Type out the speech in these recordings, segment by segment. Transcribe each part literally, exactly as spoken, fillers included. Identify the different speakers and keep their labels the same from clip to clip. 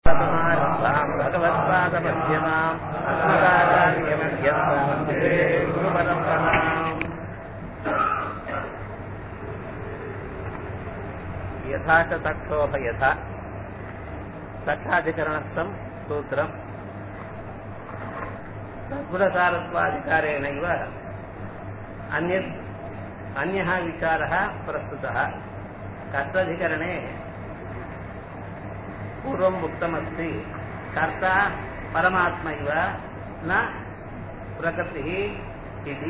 Speaker 1: भगवत्पादमध्यमाम् अस्मदाचार्यमध्यमाम् गुरुपरम्पराम् यथा च तक्षोभयथा तक्षाधिकरणस्थं सूत्रम् तद्गुणसारत्वाधिकारेणैव अन्यत् अन्यः विचारः प्रस्तुतः। कर्ताधिकरणे पूर्वम् उक्तमस्ति कर्ता परमात्मा इव न प्रकृतिः इति।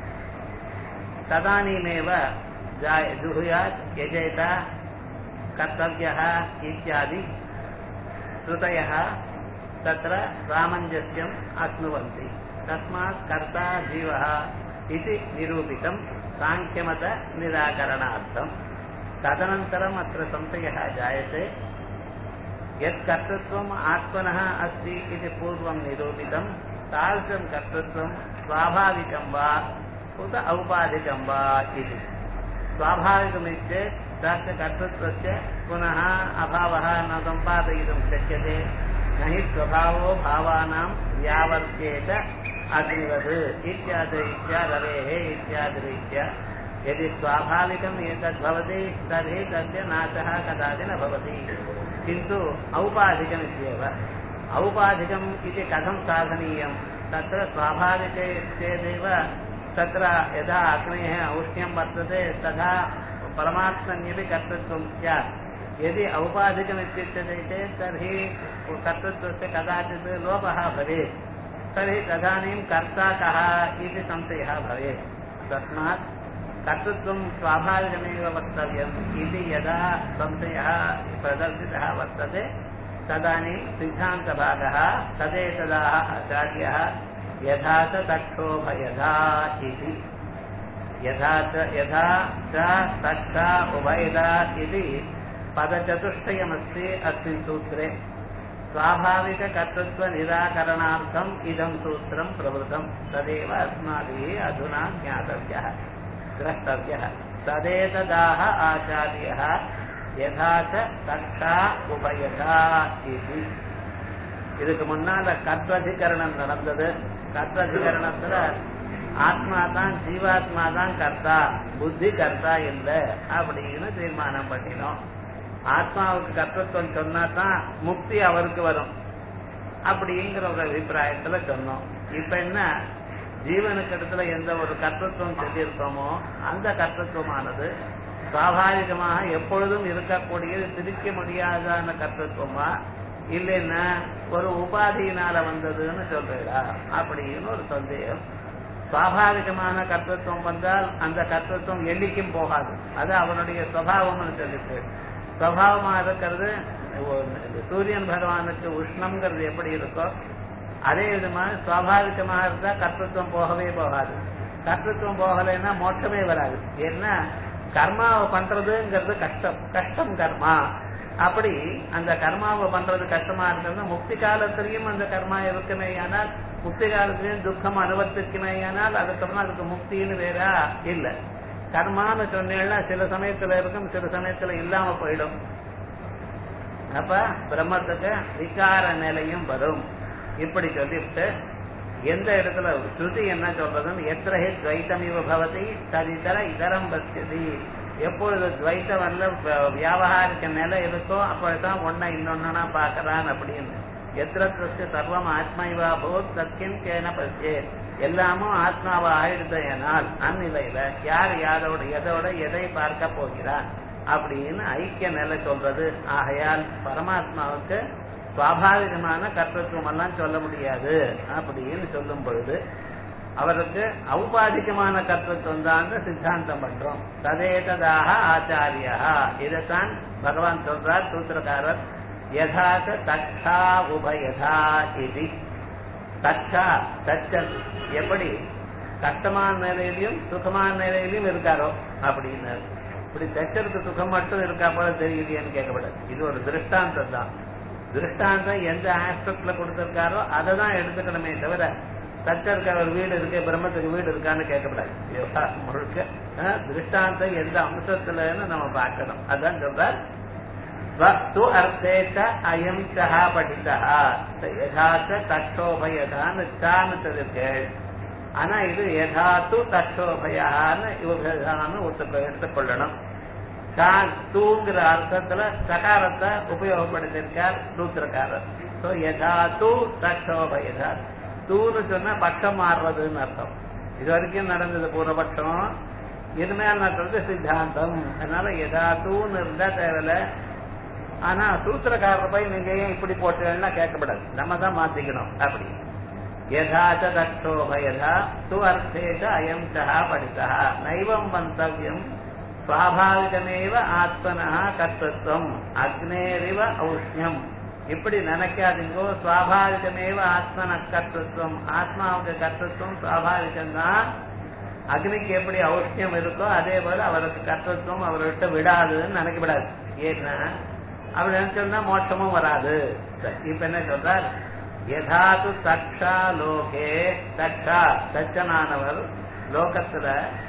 Speaker 1: तदानीमेव जुहुयात् यजेत कर्तव्यः इत्यादि श्रुतयः तत्र सामञ्जस्यम् आप्नुवन्ति। तस्मात् कर्ता जीवः इति निरूपितं साङ्ख्यमत निराकरणार्थम्। तदनन्तरम् अत्र संशयः जायते यत् कर्तृत्वम् आत्मनः अस्ति इति पूर्वं निरूपितं तादृशं कर्तृत्वं स्वाभाविकं वा उत औपाधिकं वा इति। स्वाभाविकमित्येत् तस्य कर्तृत्वस्य पुनः अभावः न सम्पादयितुं शक्यते। न हि स्वभावो भावानां व्यावर्त्येत अग्निवत् इत्यादिरीत्या रवेः इत्यादिरीत्या यदि स्वाभाविकम् एतद्भवति तर्हि तस्य नाशः कदापि न भवति। किन्तु औपाधिकमित्येव। औपाधिकम् इति कथं साधनीयं? तत्र स्वाभाविके चेदेव तत्र यदा अग्नेः औष्ण्यं वर्तते तथा परमात्मन्यपि कर्तृत्वं स्यात्। यदि औपाधिकमित्युच्यते चेत् तर्हि कर्तृत्वस्य कदाचित् लोपः भवेत्। तर्हि तदानीं कर्ता कः इति संशयः भवेत्। तस्मात् कर्तृत्वं स्वाभाविकमेव वक्तव्यम् इति यदा संशयः प्रदर्शितः वर्तते तदानीं सिद्धान्तभागः तदेतदाः आचार्यः यथा च तक्षोभयथा इति। यथा च यथा च तक्षा उभयथा इति पदचतुष्टयमस्ति अस्मिन् सूत्रे। स्वाभाविककर्तृत्वनिराकरणार्थम् इदं सूत्रं प्रवृत्तं। तदेव अस्माभिः अधुना ज्ञातव्यः द्रष्टव्यः। तदेतदाह आचार्यः यथा च तक्षा उभयथा इति। இதுக்கு முன்னால கர்த்தாதிகரணம் நடந்தது. கர்த்தாதிகரணத்துல ஆத்மா தான் ஜீவாத்மா தான் கர்த்தா, புத்தி கர்த்தா இல்லை அப்படின்னு தீர்மானம் பண்ணினோம். ஆத்மாவுக்கு கர்த்தத்துவம் சொன்னா தான் முக்தி அவருக்கு வரும் அப்படிங்கிற ஒரு அபிப்பிராயத்துல சொன்னோம். இப்ப என்ன, ஜீவனுக்கு இடத்துல எந்த ஒரு கர்த்தத்துவம் சொல்லியிருக்கோமோ அந்த கர்த்தத்துவமானது சுவாபாவிகமாக எப்பொழுதும் இருக்கக்கூடியது, பிரிக்க முடியாதான கர்த்தத்துவமா இல்லைன்னா ஒரு உபாதியினால வந்ததுன்னு சொல்றா அப்படின்னு ஒரு சந்தேகம். சுவாபாவிகமான கர்த்தத்துவம் வந்தால் அந்த கர்த்தத்துவம் எண்ணிக்கும் போகாது, அது அவனுடைய சுவாவம்னு சொல்லிட்டு. சுவாவமா இருக்கிறது சூரியன் பகவானுக்கு உஷ்ணம்ங்கிறது எப்படி இருக்கோ அதே விதமாக சுவாபாவிகமாக இருந்தா கர்த்தத்துவம் போகவே போகாது. கர்த்தத்துவம் போகலைன்னா மோட்சமே வராது. ஏன்னா கர்மாவை பண்றதுங்கிறது கஷ்டம், கஷ்டம் கர்மா. அப்படி அந்த கர்மாவை பண்றது கஷ்டமா இருக்கிறது முக்தி காலத்திலையும் அந்த கர்மா இருக்குமே ஆனால், முக்தி காலத்திலையும் துக்கம் அனுபவிக்குமே ஆனால் அதுக்கப்புறம் அதுக்கு முக்தின்னு வேற இல்லை. கர்மான்னு சொன்னேன்னா சில சமயத்துல இருக்கும், சில சமயத்துல இல்லாம போயிடும். அப்ப பிரம்மத்துக்கு விகார நிலையும் வரும். இப்படி சொல்லிவிட்டு எந்த இடத்துல ஸ்ருதி என்ன சொல்றதுன்னு எத்திரஹி துவைத்தமிவ பவதி ததிதர இதரம் பஸ்யதி. எப்பொழுது துவைத்தம் அல்ல வியாபகாரிக்க நிலை இருக்கோ அப்பதான் ஒன்ன இன்னொன்னா பாக்குறான் அப்படின்னு. எத்திரத்திற்கு சர்வம் ஆத்மாவா போத் சத்தியம் கேன பசியே, எல்லாமும் ஆத்மாவா ஆயிடுதையனால் அந்நிலையில யார் யாரோட எதோட எதை பார்க்க போகிறான் அப்படின்னு ஐக்கிய நிலை சொல்றது. ஆகையால் பரமாத்மாவுக்கு சுவாபாவிகமான கர்த்தத்துவம் எல்லாம் சொல்ல முடியாது அப்படின்னு சொல்லும் பொழுது அவருக்கு ஔபாதிகமான கர்த்தத்துவம் தான் சித்தாந்தம் பண்றோம். ததேததாக ஆச்சாரியா, இதைத்தான் பகவான் சொல்றார் சூத்திரக்காரர். யதாச்ச தக்ஷா உபயதா இது. தக்ஷா தச்சல் எப்படி கஷ்டமான நிலையிலையும் சுகமான நிலையிலையும் இருக்காரோ அப்படின்னு. இப்படி தச்சருக்கு சுகம் மட்டும் இருக்கா போல தெரியலையேன்னு கேட்கப்படாது. இது ஒரு திருஷ்டாந்தம் தான். திருஷ்டாந்தம் எந்த ஆஸ்பெக்ட்ல கொடுத்திருக்காரோ அதை தான் எடுத்துக்கணுமே தவிர தச்சருக்கு ஒரு வீடு இருக்கு பிரம்மத்துக்கு வீடு இருக்கான்னு கேட்கப்படாது. விவகாரம் முழுக்க திருஷ்டாந்தம் எந்த அம்சத்துலன்னு நம்ம பார்க்கணும். அதான் சொல்றார் து அர்த்தேச்ச அயம் சஹா படிதா யதாச்ச தட்சோபயதான்னு சான்னு சொல்லியிருக்கேள். ஆனா இது யதாத்து தட்சோபயான்னு இவர்களான்னு ஒருத்தர் எடுத்துக்கொள்ளணும். தூங்குற அர்த்தத்துல சகாரத்தை உபயோகப்படுத்திருக்கார் சூத்திரக்காரர். யதாத்து தட்சோபயதா தூன்னு சொன்னா பட்சம் மாறுறதுன்னு அர்த்தம். இது வரைக்கும் நடந்தது பூர்வபட்சம், இனிமேல் நடந்தது சித்தாந்தம். அதனால யதாத்துன்னு இருந்தா தேவையில்ல. ஆனா சூத்திரக்காரர் போய் நீங்க ஏன் இப்படி போட்டீங்கன்னா கேட்கப்படாது, நம்ம தான் மாத்திக்கணும். அப்படி யதாச்ச தட்சோபயதா து அர்த்தேச்ச அயம் சஹா படிதா நைவம் மந்தவ்யம் சுவாபாவிகமேவ ஆத்மனா கர்த்தத்வம் அக்னேரிவ ஔஷ்ணியம். இப்படி நினைக்காதீங்கோ. சுவாபாவிகமேவ ஆத்மன கர்த்தத்வம், ஆத்மாவுக்கு கர்த்தத்துவம் சுவாபாவிகம்தான். அக்னிக்கு எப்படி ஔஷ்ணியம் இருக்கோ அதே போல அவருக்கு கர்த்தத்துவம் அவர்கிட்ட விடாதுன்னு நினைக்கப்படாது. ஏன்னா அப்படி நினைச்சோம்னா மோட்சமும் வராது. இப்ப என்ன சொல்றார்? யதாது தக்ஷா லோகே, தக்ஷா தச்சனானவர் லோகத்துல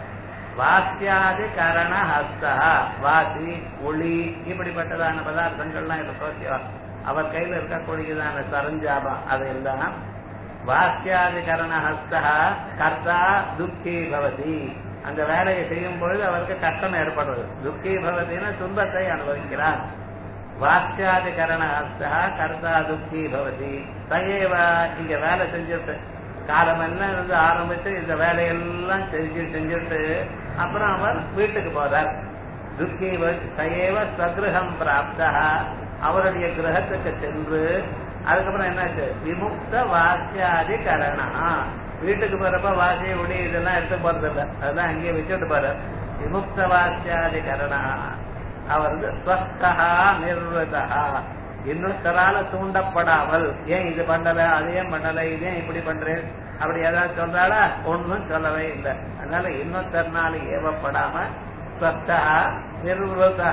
Speaker 1: வாசியாதி கரண ஹஸ்தா, வாசி ஒளி இப்படிப்பட்டதான பதார்த்தங்கள்லாம் இருக்கோ அவர் கையில இருக்கக்கூடியதான சரஞ்சாபம் அதையெல்லாம் வாசியாதி கரண ஹஸ்தா கர்த்தா துக்கி பவதி. அந்த வேலையை செய்யும் பொழுது அவருக்கு கஷ்டம் ஏற்படுறது. துக்கி பவதினா துன்பத்தை அனுபவிக்கிறார். வாசியாதி கரண ஹஸ்தா கர்த்தா துக்கி பவதி. தயேவ இங்க வேலை செஞ்சுட்டு காலமெல்லாம் இருந்து ஆரம்பிச்சு இந்த வேலையெல்லாம் செஞ்சு செஞ்சுட்டு அப்புறம் அவர் வீட்டுக்கு போறார். துக்கி தயேவ ஸ்வகிருஹம் பிராப்தா, அவருடைய கிரகத்துக்கு சென்று அதுக்கப்புறம் என்னாச்சு? விமுக்த வாசியாதி கரணா. வீட்டுக்கு போறப்ப வாசி ஒளி இதெல்லாம் எடுத்து போறது இல்லை, அதெல்லாம் அங்கேயே வச்சுட்டு போற. விமுக்த வாசியாதி கரணா அவர் ஸ்வஸ்தா நிர்வதா, இன்னொருத்தரால தூண்டப்படாமல் ஏன் இது பண்ணல அதையும் பண்ணல இதே இப்படி பண்றேன் அப்படி ஏதாவது சொல்றாளா? ஒன்னும் சொல்லவே இல்லை. அதனால இன்னொருத்தர்னால ஏவப்படாம ஸ்வஸ்தா நிர்வதா,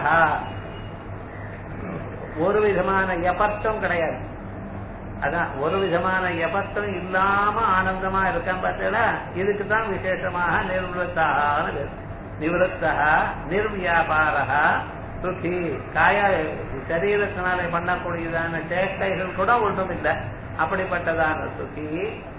Speaker 1: ஒரு விதமான எபர்த்தம் கிடையாது. அதான் ஒரு விதமான எபர்த்தம் இல்லாம ஆனந்தமா இருக்கான் பார்த்தா, இதுக்குதான் விசேஷமாக நிர்வத்தான நிவத்தா நிர்வியாபாரா சுகி. காய சரீரத்தினாலே பண்ணக்கூடியதான சேஷ்டைகள் கூட ஒன்றும் இல்லை, அப்படிப்பட்டதான சுகி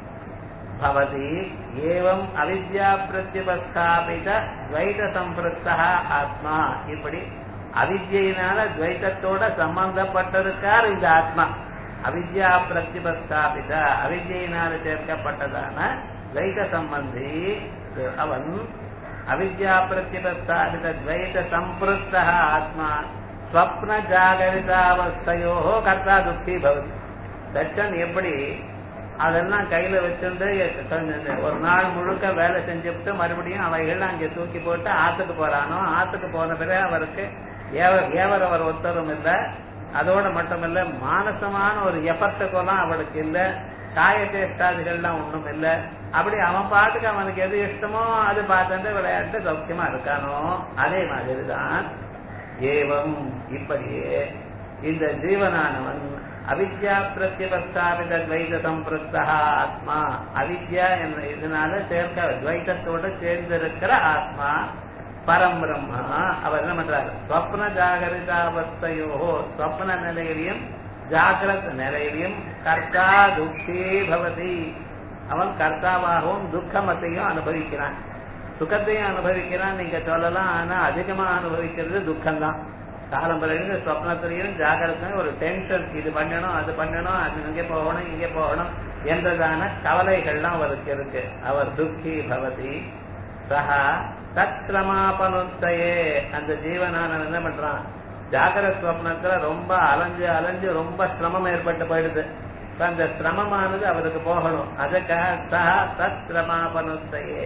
Speaker 1: பவதி. ஏவம் அவித்யா பிரத்யபஸ்தாபித துவைத சம்பிருத்தா ஆத்மா. இப்படி அவித்யினால துவைத்தத்தோட சம்பந்தப்பட்டிருக்கார் இந்த ஆத்மா. அவித்யா பிரத்யபஸ்தாபித அவித்யினால சேர்க்கப்பட்டதான துவைத சம்பந்தி அவன். அவித்யா பிரத்யபஸ்தாபித துவைத சம்பிருத்தா ஆத்மா ஸ்வப்ன ஜாகரிதாவஸ்தையோ கர்த்தா துக்கி பவதி. தச்சன் எப்படி அதெல்லாம் கையில வச்சிருந்து ஒரு நாள் முழுக்க வேலை செஞ்சுட்டு மறுபடியும் அவைகள் அங்கே தூக்கி போட்டு ஆத்துக்கு போறானோ, ஆத்துக்கு போன பிறகு அவருக்கு ஏவர் அவர் ஒத்தரும் இல்லை. அதோட மட்டுமில்ல மானசமான ஒரு எபர்த்துக்கெல்லாம் அவளுக்கு இல்லை, காய சேஷ்டாதிகள்லாம் ஒண்ணும் இல்லை. அப்படி அவன் பாட்டுக்கு அவனுக்கு எது இஷ்டமோ அது பார்த்துட்டு விளையாட்டு சௌக்கியமா இருக்கானோ அதே மாதிரிதான். ஏவம் இப்படியே இந்த ஜீவனானவன் அவித்யா பிரத்யபஸ்தாபித துவைத சம்பிருத்தா ஆத்மா, அவித்யா என்ற இதனால சேர்க்க துவைத்தத்தோடு சேர்ந்திருக்கிற ஆத்மா பரம் பிரம்மா. அவர் என்ன பண்றாரு? ஸ்வப்ன ஜாகரிதாவஸ்தையோ, ஸ்வப்ன நிலையிலையும் ஜாகிரத் நிலையிலையும் கர்த்தா துக்கி பவதி. அவன் கர்த்தாவாகவும் துக்கமத்தையும் அனுபவிக்கிறான், சுகத்தையும் அனுபவிக்கிறான் நீங்க சொல்லலாம். ஆனா அதிகமா அனுபவிக்கிறது துக்கம்தான். காலம்பரையில சொப்னத்திலையும் ஜாகிரத்தையும் ஒரு டென்ஷன், இது பண்ணணும் அது பண்ணணும் அது இங்கே போகணும் இங்கே போகணும் என்றதான கவலைகள்லாம் அவருக்கு இருக்கு. அவர் துக்கி பவதி. சஹா தத்ரமாபனுத்தையே, அந்த ஜீவனானவன் என்ன பண்றான்? ஜாகிரத ஸ்வப்னத்துல ரொம்ப அலைஞ்சு அலைஞ்சு ரொம்ப சிரமம் ஏற்பட்டு போயிடுது. அந்த சிரமமானது அவருக்கு போகணும். அதுக்காக சஹா தத்ரமாபனுத்தையே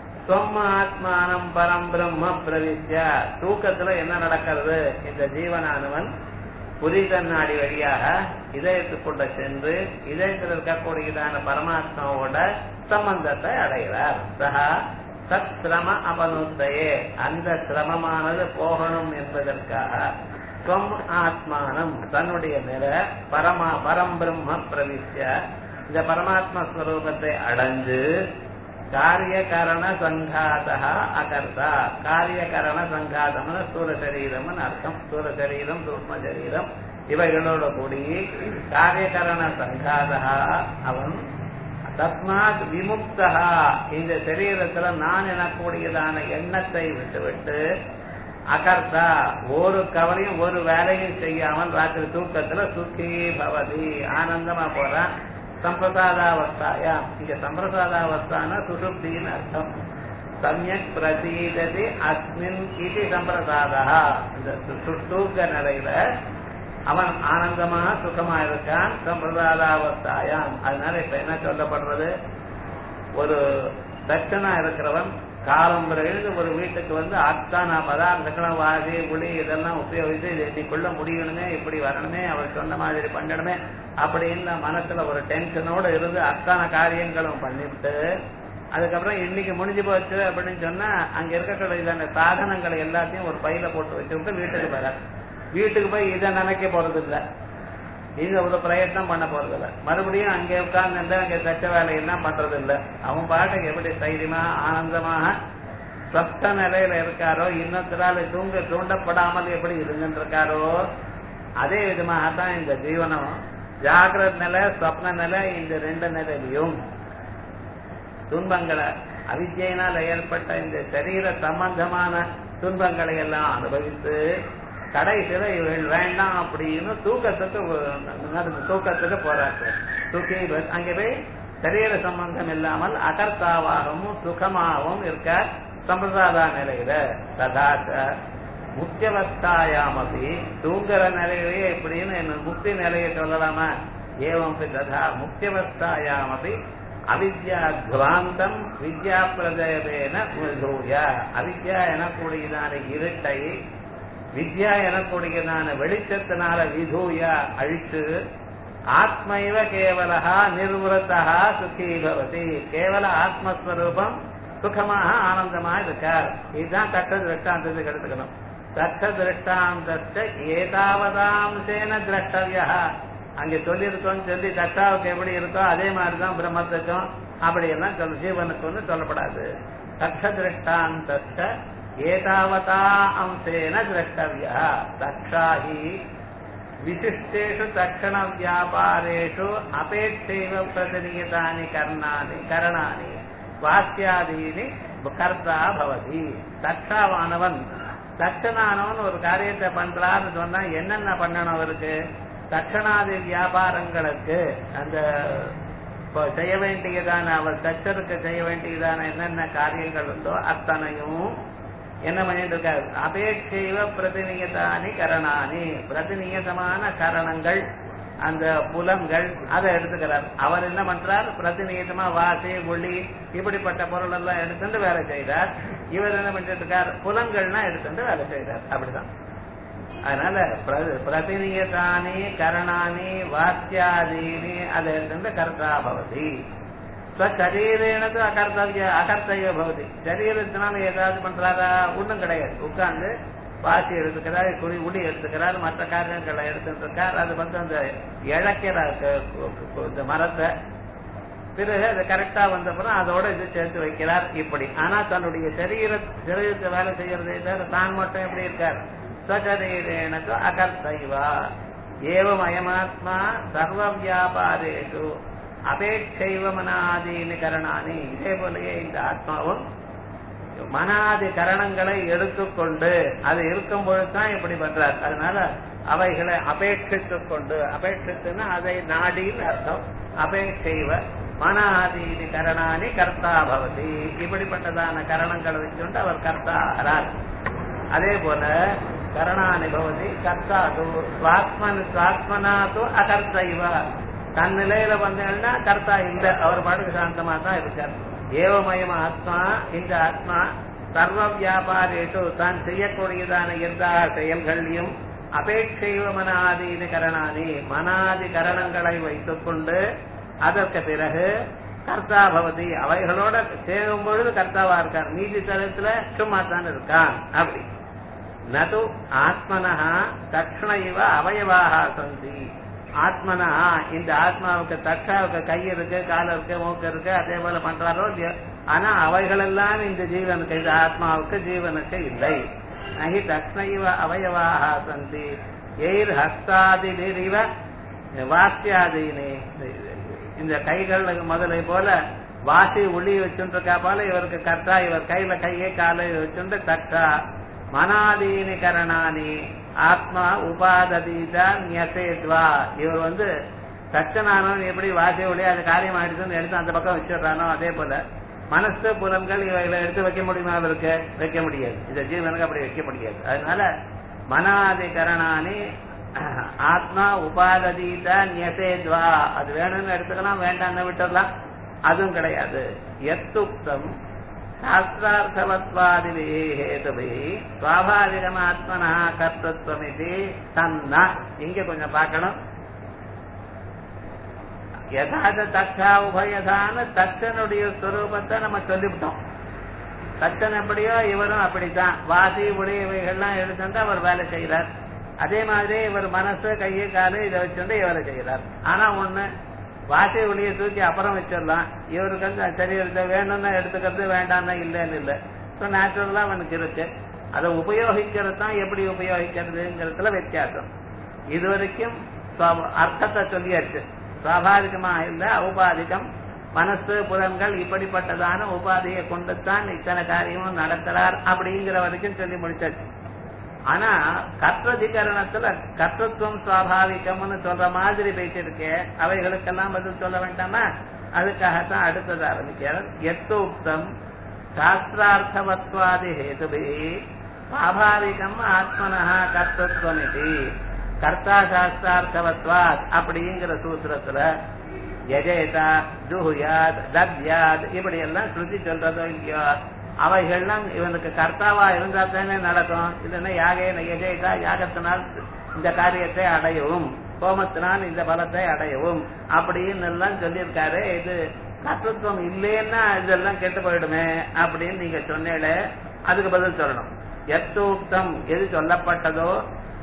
Speaker 1: ஆத்மானம் பரம் பிரம்ம பிரவித்யா. தூக்கத்துல என்ன நடக்கிறது? இந்த ஜீவனானவன் புரித நாடி வழியாக இதயத்துக்குள்ள சென்று இதயத்தில் இருக்கக்கூடியதான பரமாத்மாவோட சம்பந்தத்தை அடைகிறார். சஹா தத் சிரம அபனுத்தையே, அந்த சிரமமானது போகணும் என்பதற்காக ஸ்வம் ஆத்மானம் தன்னுடைய நில பரமா பரம் பிரம்ம பிரவித்யா, இந்த பரமாத்மா ஸ்வரூபத்தை அடைஞ்சு காரியகரண சங்காதா அகர்த்தா. காரியகரண சங்காதம்னு ஸ்தூல சரீரம்னு அர்த்தம். ஸ்தூல சரீரம், சூக்ம சரீரம் இவைகளோட கூடி காரியகரண சங்காதா அவன். தஸ்மாத் விமுக்தா, இந்த சரீரத்துல நான் எனக்கூடியதான எண்ணத்தை விட்டுவிட்டு அகர்த்தா, ஒரு கவலையும் ஒரு வேலையும் செய்யாமல் ராத்திரி தூக்கத்துல சுக்கி பவதி ஆனந்தமா போறான். சம்பிரசாதாவஸ்தாயா, இங்க சம்பிரசாதாவஸ்தான சுசுப்தின்னு அர்த்தம். சமயக் பிரதீததி அஸ்மின் இது சம்பிரசாதா. இந்த தூக்க நிலையில அவன் ஆனந்தமா சுகமா இருக்கான் சம்பிரதாதாவஸ்தாயாம். அதனால இப்ப என்ன சொல்லப்படுறது, ஒரு தட்சணா இருக்கிறவன் காலம் எழுந்து ஒரு வீட்டுக்கு வந்து அத்தான பதார்த்தங்களை வாசி குழி இதெல்லாம் உபயோகித்து இதை இன்னைக்குள்ள முடியணுமே, இப்படி வரணுமே, அவர் சொன்ன மாதிரி பண்ணணுமே அப்படின்னு மனசுல ஒரு டென்ஷனோட இருந்து அத்தான காரியங்களும் பண்ணிவிட்டு அதுக்கப்புறம் இன்னைக்கு முடிஞ்சு போச்சு அப்படின்னு சொன்னா அங்க இருக்கக்கூடிய சாதனங்களை எல்லாத்தையும் ஒரு பையில போட்டு வச்சுக்கிட்டு வீட்டுக்கு வர. வீட்டுக்கு போய் இதை நினைக்க போறது இல்லை, இங்க ஒரு பிரயத்னம் பண்ண போறது இல்லை. மறுபடியும் அங்கே உட்கார்ந்து அங்கே தச்ச வேலையெல்லாம் பண்றது இல்லை. அவன் பாட்டுக்கு எப்படி தைரியமா ஆனந்தமாக சொத்த நிலையில இருக்காரோ, இன்னத்தினால தூங்க தூண்டப்படாமல் எப்படி இருந்துருக்காரோ அதே விதமாகத்தான் இந்த ஜீவனம். ஜாகிரத நிலை, சொப்ன நிலை, இந்த ரெண்டு நிலையிலையும் துன்பங்களை அவித்யினால ஏற்பட்ட இந்த சரீர சம்பந்தமான துன்பங்களை எல்லாம் அனுபவித்து கடைசியில இவர்கள் வேண்டாம் அப்படின்னு தூக்கத்துக்கு தூக்கத்துக்கு போறாங்க. தூக்கி அங்கே போய் சரீர சம்பந்தம் இல்லாமல் அகர்த்தாவாகவும் சுகமாகவும் இருக்க சம்பிரதாய நிலையில. ததாச்ச முக்கியவஸ்தாயாமபி, தூங்குற நிலையிலேயே எப்படின்னு என்ன முக்தி நிலையை சொல்லலாமா? ஏவம் ததா முக்கியவஸ்தாயாமபி அவித்யா துவாந்தம் வித்யா பிரதேன விதூய. அவித்யா எனக்கூடியதான இருட்டை வித்யா எனக்கூடியதான வெளிச்சத்தினால விதூய அழித்து ஆத்மைவ கேவலா நிர்வதா சுகி பவதி. கேவல ஆத்மஸ்வரூபம் சுகமாக ஆனந்தமாக இருக்கார். இதுதான் தட்ட திருஷ்டாந்தத்துக்கு எடுத்துக்கணும். தட்ட திருஷ்டாந்த ஏதாவதாம்சேன திரஷ்டவியா. அங்க சொல்லியிருக்கோம் சொல்லி தட்டாவுக்கு எப்படி இருக்கோ அதே மாதிரிதான் பிரம்மத்துக்கும் அப்படி எல்லாம் சொல்ல ஜீவனுக்கு வந்து சொல்லப்படாது. தட்ச திருஷ்டாந்த ஏதாவதா அம்சேன திரஷ்டவியா. தக்ஷாஹி விசிஷ்டேஷு தக்ஷண வியாபாரேஷு அபேட்சைவ பிரதிநியதானி கர்ணானி கரணானி வாக்கியாதீனி கர்த்தா பவதி. தக்ஷாவானவன் தட்சணானவன் ஒரு காரியத்தை பண்றான்னு சொன்னா என்னென்ன பண்ணணும் அவருக்கு? தட்சணாதி வியாபாரங்களுக்கு அந்த செய்ய வேண்டியதான அவர் தச்சருக்கு செய்ய வேண்டியதான என்னென்ன காரியங்கள் உண்டோ அத்தனையும் என்ன பண்ணிட்டு இருக்காரு? அபேட்சைவ பிரதிநியதானி கரணானி, பிரதிநியதமான கரணங்கள் அந்த புலங்கள் அதை எடுத்துக்கிறார். அவர் என்ன பண்றார்? பிரதிநியதமா வாசி ஒளி இப்படிப்பட்ட பொருள் எல்லாம் எடுத்துட்டு வேலை செய்தார். இவர் என்ன பண்ணிட்டு இருக்கார்? புலங்கள்னா எடுத்துட்டு வேலை செய்தார். அப்படிதான். அதனால பிரதிநியதானி கரணானி வாக்கியாதீனி அதை எடுத்துட்டு கர்த்தா பவதி. சரீரேனது அகர்த்தவிய அகர்த்தவிய பவதி. சரீரத்தினால ஏதாவது பண்றாரா? ஒண்ணும் கிடையாது. உட்கார்ந்து வாசி எடுத்துக்கிறார், குடி உடி எடுத்துக்கிறார், மற்ற காரியங்களை எடுத்துட்டு இருக்கார். அது வந்து அந்த இழக்கிற இந்த மரத்தை பிறகு அது கரெக்டா வந்தப்பறம் அதோட இது சேர்த்து வைக்கிறார். இப்படி ஆனா தன்னுடைய சரீர சரீரத்தை வேலை செய்யறதே தவிர தான் மட்டும் எப்படி இருக்கார்? ஸ்வசரீரேனது அகர்த்தைவா ஏவம் அயமாத்மா சர்வ வியாபாரேஷு அபேட்சைவ மனாதீனி கரணானி. இதே போலயே இந்த ஆத்மாவும் மனாதி கரணங்களை எடுத்துக்கொண்டு அது இருக்கும் பொழுதுதான் இப்படி பண்றார். அதனால அவைகளை அபேட்சித்துக் கொண்டு, அபேட்சித்துன்னா அதை நாடின்னு அர்த்தம். அபேட்சைவ மனாதீனி கரணானி கர்த்தா பவதி. இப்படிப்பட்டதான கரணங்களை வச்சுட்டு அவர் கர்த்தா ஆறார். அதே போல கரணானி பவதி கர்த்தா தூ சுவாத்மன் சுவாத்மனா தூ அகர்த்தைவ. தன் நிலையில வந்தீங்கன்னா கர்த்தா இல்ல, அவர் பாட்டுக்கு சாந்தமா தான் இருக்கார். ஏவமயம் ஆத்மா, இந்த ஆத்மா சர்வ வியாபாரேஷு தான் செய்யக்கூடியதான எல்லா செயல்களையும் அபேட்சைவ மனாதீன கரணானி மனாதி கரணங்களை வைத்துக் கொண்டு அதற்கு பிறகு கர்த்தா பவதி. அவைகளோட சேரும் பொழுது கர்த்தாவா இருக்கான். மீதி தரத்துல சும்மா தான் இருக்கான். அப்படி நது ஆத்மனஹ தக்ஷண இவ அவயவாக சந்தி. ஆத்மனா இந்த ஆத்மாவுக்கு தட்சாவுக்கு கை இருக்கு, கால் இருக்கு, மூக்கு இருக்கு, அதே போல பண்றாரோ இல்லையோ, ஆனா அவைகளெல்லாம் இந்த ஜீவனுக்கு, இந்த ஆத்மாவுக்கு ஜீவனுக்கு இல்லை. நகி தக்ஷ்ணைவ அவயவாக சந்தி எயிர் ஹஸ்தாதிரிவ வாசியாதீனே. இந்த கைகள் முதலை போல வாசி ஒளி வச்சுருக்கா போல இவருக்கு கர்த்தா, இவர் கையில கையை காலை வச்சுட்டு தக்ஷா. மனாதீனி கரணானி ஆத்மா உபாததீதா நியசேத்வா. இவர் வந்து தட்சனானவன் எப்படி வாசி ஒளி அது காரியம் ஆயிடுச்சுன்னு எடுத்து அந்த பக்கம் வச்சிடுறானோ அதே போல மனசு புலன்கள் இவைகளை எடுத்து வைக்க முடியுமா? அவருக்கு வைக்க முடியாது. இந்த ஜீவனுக்கு அப்படி வைக்க முடியாது. அதனால மனாதி கரணானி ஆத்மா உபாததீதா நியசேத்வா. அது வேணும்னு எடுத்துக்கலாம், வேண்டாம்னு விட்டுடலாம், அதுவும் கிடையாது. எத்துக்தம் சாஸ்திரார்த்தவத்வாதிபி ஹேதுபி ஸ்வாபாவிகமாத்மனா கர்த்தத்வமிதி தன்னா. இங்க கொஞ்சம் பார்க்கணும். யதாத தக்ஷா உபயதான தச்சனுடைய ஸ்வரூபத்தை நம்ம சொல்லிவிட்டோம். தச்சன் எப்படியோ இவரும் அப்படித்தான். வாசி உடையவைகள்லாம் எடுத்துட்டு அவர் வேலை செய்யறார். அதே மாதிரி இவர் மனசு கையை காலு இதை வச்சுட்டு இவரை செய்யறார். ஆனா ஒண்ணு, வாசி ஒளியை தூக்கி அப்புறம் வச்சிடலாம். இவருக்கு வந்து சரி வேணும்னா எடுத்துக்கிறது, வேண்டாம்னா இல்லைன்னு இல்லை. ஸோ நேச்சுரலா அவனுக்கு இருக்கு. அதை உபயோகிக்கிறது தான் எப்படி உபயோகிக்கிறதுங்கிறதுல வித்தியாசம். இது வரைக்கும் அர்த்தத்தை சொல்லியாச்சு. சுவாபாவிகமா இல்ல, உபாதிகம். மனசு புலன்கள் இப்படிப்பட்டதான உபாதியை கொண்டுத்தான் இத்தனை காரியமும் நடத்துறார் அப்படிங்கிற வரைக்கும் சொல்லி முடிச்சாச்சு. ஆனா கர்த்ததிகரணத்துல கர்த்தத்துவம் சுவாபாவிகம்னு சொல்ற மாதிரி பேசிருக்கே, அவைகளுக்கெல்லாம் பதில் சொல்ல வேண்டாமா? அதுக்காகத்தான் அடுத்தது ஆரம்பிக்கிறார். எத்தோக்தம் சாஸ்திரார்த்தவத்வாதி ஹேதுபி சுவாபாவிகம் ஆத்மனஹ கர்த்தத்துவம் இது கர்த்தா சாஸ்திரார்த்தவத்வாத் அப்படிங்கிற சூத்திரத்துல யஜேதா ஜுஹுயாத் தத்யாத் இப்படி எல்லாம் ஸ்ருதி சொல்றதோ இல்லையோ, அவைகள்லாம் இவனுக்கு கர்த்தாவா இருந்தா தானே நடக்கும். இல்லைன்னா யாகேன யஜேதா யாகத்தினால் இந்த காரியத்தை அடையவும், கோமத்தினால் இந்த பலத்தை அடையவும் அப்படின்னு எல்லாம் சொல்லியிருக்காரு. இது கர்த்தத்துவம் இல்லைன்னா இதெல்லாம் கெட்டு போயிடுமே அப்படின்னு நீங்க சொன்னீங்களே, அதுக்கு பதில் சொல்லணும். எத்தூக்தம் எது சொல்லப்பட்டதோ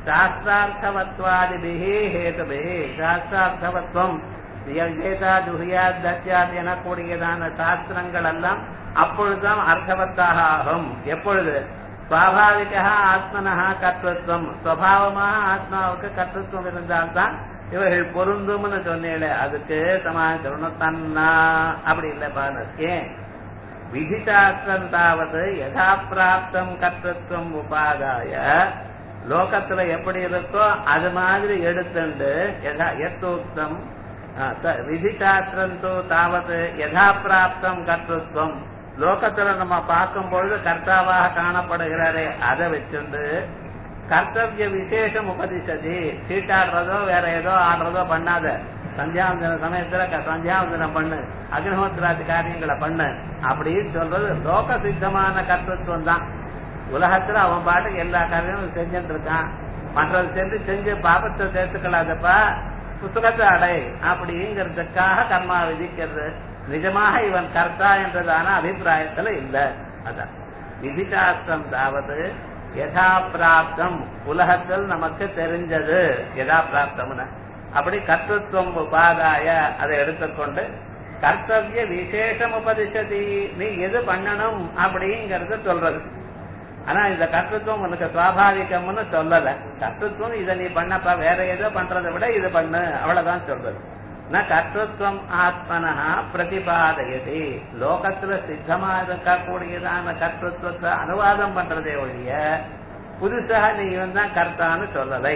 Speaker 1: சாஸ்திரார்த்தவத்வாதிபிஹி ஹேதுபிஹி, சாஸ்திரார்த்தவத்வம் யஜேதா ஜுஹியாத் தத்யாத் எனக்கூடியதான சாஸ்திரங்கள் எல்லாம் அப்பொழுதுதான் அர்த்தவத்தாக ஆகும். எப்பொழுது? சுவாபாவிக ஆத்மனஹ கர்த்தத்துவம், சுவாவமாக ஆத்மாவுக்கு கர்த்தத்துவம் இருந்தால்தான் இவர்கள் பொருந்தும்னு சொன்னேன். அதுக்கு சமாளிக்கணும் தன்னா அப்படி இல்லை பாரு. ஏன் விதிசாஸ்திரம் தாவது யதா பிராப்தம் கர்த்தத்துவம் உபாதாய, லோகத்துல எப்படி இருக்கோ அது மாதிரி எடுத்துண்டு எத்தோக்தம் விதிசாஸ்திரம் தாவது யதா பிராப்தம் கர்த்தத்துவம், லோகத்துல நம்ம பார்க்கும் பொழுது கர்த்தாவாக காணப்படுகிறாரே அதை வச்சுண்டு கர்த்தவிய விசேஷம் உபதிசதி. சீட்டாடுறதோ வேற ஏதோ ஆடுறதோ பண்ணாத, சந்தியாவந்தன சமயத்துல சந்தியாவந்தனம் பண்ணு, அக்னிஹோத்திராதி காரியங்களை பண்ணு அப்படின்னு சொல்றது லோக சித்தமான கர்த்தத்துவம் தான். உலகத்துல அவன் பாட்டுக்கு எல்லா காரியமும் செஞ்சுட்டு இருக்கான். மற்றது செஞ்சு செஞ்சு பாபத்தை சேர்த்துக்கலாதப்பா, புத்தகத்தை அடை அப்படிங்கிறதுக்காக கர்மா விதிக்கிறது. நிஜமாக இவன் கர்த்தா என்றதான அபிப்பிராயத்துல இல்ல. அதான் விதிசாஸ்திரம் தாவது யதா பிராப்தம், உலகத்தில் நமக்கு தெரிஞ்சது யதா பிராப்தம்னு. அப்படி கர்த்தத்துவம் உபாதாய அதை எடுத்துக்கொண்டு கர்த்தவிய விசேஷம் உபதிஷதி, நீ எது பண்ணணும் அப்படிங்கறத சொல்றது. ஆனா இந்த கர்த்தத்துவம் உனக்கு சுவாபாவிகம்னு சொல்லல. கர்த்தத்துவம் இதை நீ பண்ணப்பா, வேற ஏதோ பண்றதை விட இது பண்ணு, அவ்வளவுதான் சொல்றது. கர்த்தத்துவம் ஆத்மனஹா பிரதிபாதயதி, லோகத்துல சித்தமா இருக்கக்கூடியதான கர்த்தத்துவத்தை அனுவாதம் பண்றதே ஒழிய புதுசாக நீ தான் கர்த்தான்னு சொல்லலை.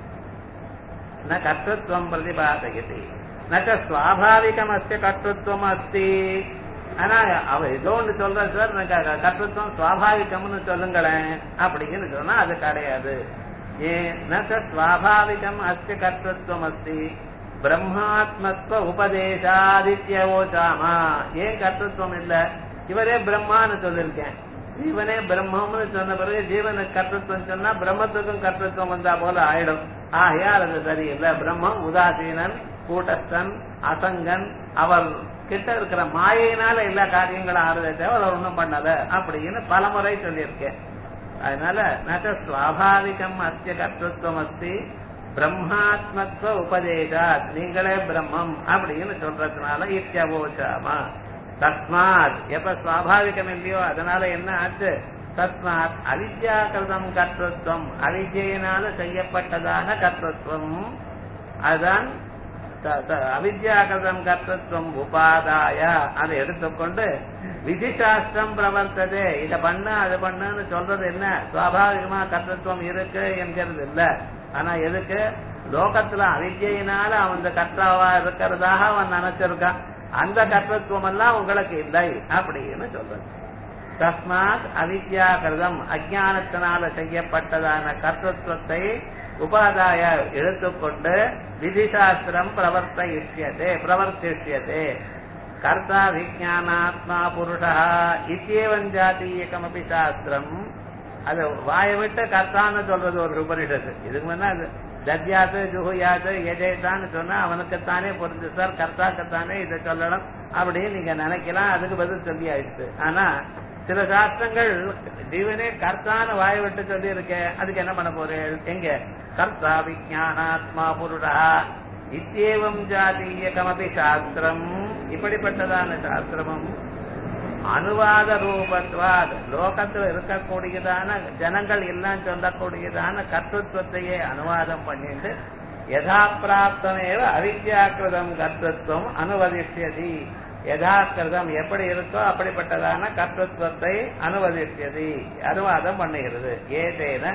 Speaker 1: கர்த்தத்துவம் பிரதிபாதயதி நச்ச சுவாபாவிகம் அஸ்ய கர்த்தத்துவம் அஸ்தி. ஆனா அவ ஏதோ ஒன்று சொல்ற சார் கர்த்தத்துவம் சுவாபாவிகம்னு சொல்லுங்களேன் அப்படின்னு சொன்னா அது கிடையாது. ஏன் நச்ச சுவாபாவிகம் அஸ்ய கர்த்தத்துவம் அஸ்தி பிரம்மாத்மத்துவ உபதேசாதித்யோசாமா. ஏன் கர்த்தத்துவம் இல்ல? இவரே பிரம்மான்னு சொல்லிருக்கேன், ஜீவனே பிரம்மம்னு சொன்ன பிறகு ஜீவனுக்கு கர்த்தத்துவம் சொன்னா பிரம்மத்துக்கும் கர்த்தத்துவம் வந்தா போல ஆயிடும். ஆகையால் அது சரியில்லை. பிரம்மம் உதாசீனன், கூட்டஸ்தன், அசங்கன், அவர் கிட்ட இருக்கிற மாயினால எல்லா காரியங்களும் ஆறுதே தவிர அவர் ஒன்றும் பண்ணல அப்படின்னு பல முறை சொல்லியிருக்கேன். அதனால நச்ச சுவாபாவிகம் அஸ்ய கர்த்தத்துவம் அஸ்தி பிரம்மாத்மத்துவ உபதேசா நீங்களே பிரம்மம் அப்படின்னு சொல்றதுனால இத்தியவோச்சாமா தஸ்மாத் எப்ப சுவாபாவிகம் இல்லையோ அதனால என்ன ஆச்சு தஸ்மாத் அவித்யாகிருதம் கர்த்தத்துவம் அவித்யினால செய்யப்பட்டதான கர்த்தத்துவம் அதுதான் அவித்யாகிருதம் கர்த்தத்துவம் உபாதாய அதை எடுத்துக்கொண்டு விதிசாஸ்திரம் பிரவர்த்ததே இதை பண்ண அது பண்ணுன்னு சொல்றது என்ன சுவாபாவிகமா கர்த்தத்துவம் இருக்கு என்கிறது இல்ல ஆனா எதுக்கு லோகத்துல அவித்யினால அவன் கர்த்தாவா இருக்கிறதாக அவன் நினைச்சிருக்கான் அந்த கர்த்தத்துவம் எல்லாம் உங்களுக்கு இல்லை அப்படின்னு சொல்றது தஸ்மாத் அவித்யாகிருதம் அஜானத்தினால செய்யப்பட்டதான கர்த்தத்துவத்தை உபாதாய எடுத்துக்கொண்டு விதிசாஸ்திரம் பிரவர்த்தயிஷ்யதே பிரவர்த்திஷ்யதே கர்த்தா விஜானாத்மா புருஷா இத்தியேவம் ஜாதீயகமபி சாஸ்திரம் அது வாயை விட்டு கர்த்தான்னு சொல்றது ஒரு உபனிஷத்து இதுக்கு முன்னா தத்யாது ஜுகுயாது எஜேதான்னு சொன்னா அவனுக்குத்தானே புரிஞ்சு சார் கர்த்தாக்குத்தானே இதை சொல்லணும் அப்படின்னு நீங்க நினைக்கலாம் அதுக்கு பதில் சொல்லி ஆயிடுச்சு ஆனா சில சாஸ்திரங்கள் ஜீவனே கர்த்தான்னு வாயை விட்டு சொல்லி இருக்கேன் அதுக்கு என்ன பண்ண போறேன் எங்க கர்த்தா விஜானாத்மா புருஷா இத்தியேவம் ஜாதீயகமபி சாஸ்திரம் இப்படிப்பட்டதான சாஸ்திரமும் அனுவாத ரூபத்வாத் லோகத்தில் இருக்கக்கூடியதான ஜனங்கள் எல்லாம் சொல்லக்கூடியதான கர்த்தத்துவத்தையே அனுவாதம் பண்ணிட்டு யதா பிராப்தமேவ அவித்யாக்கிருதம் கர்த்தத்துவம் அனுவதிஷ்யதி யதாக்கிருதம் எப்படி இருக்கோ அப்படிப்பட்டதான கர்த்தத்துவத்தை அனுவதிஷ்யதி அனுவாதம் பண்ணுகிறது ஏதேன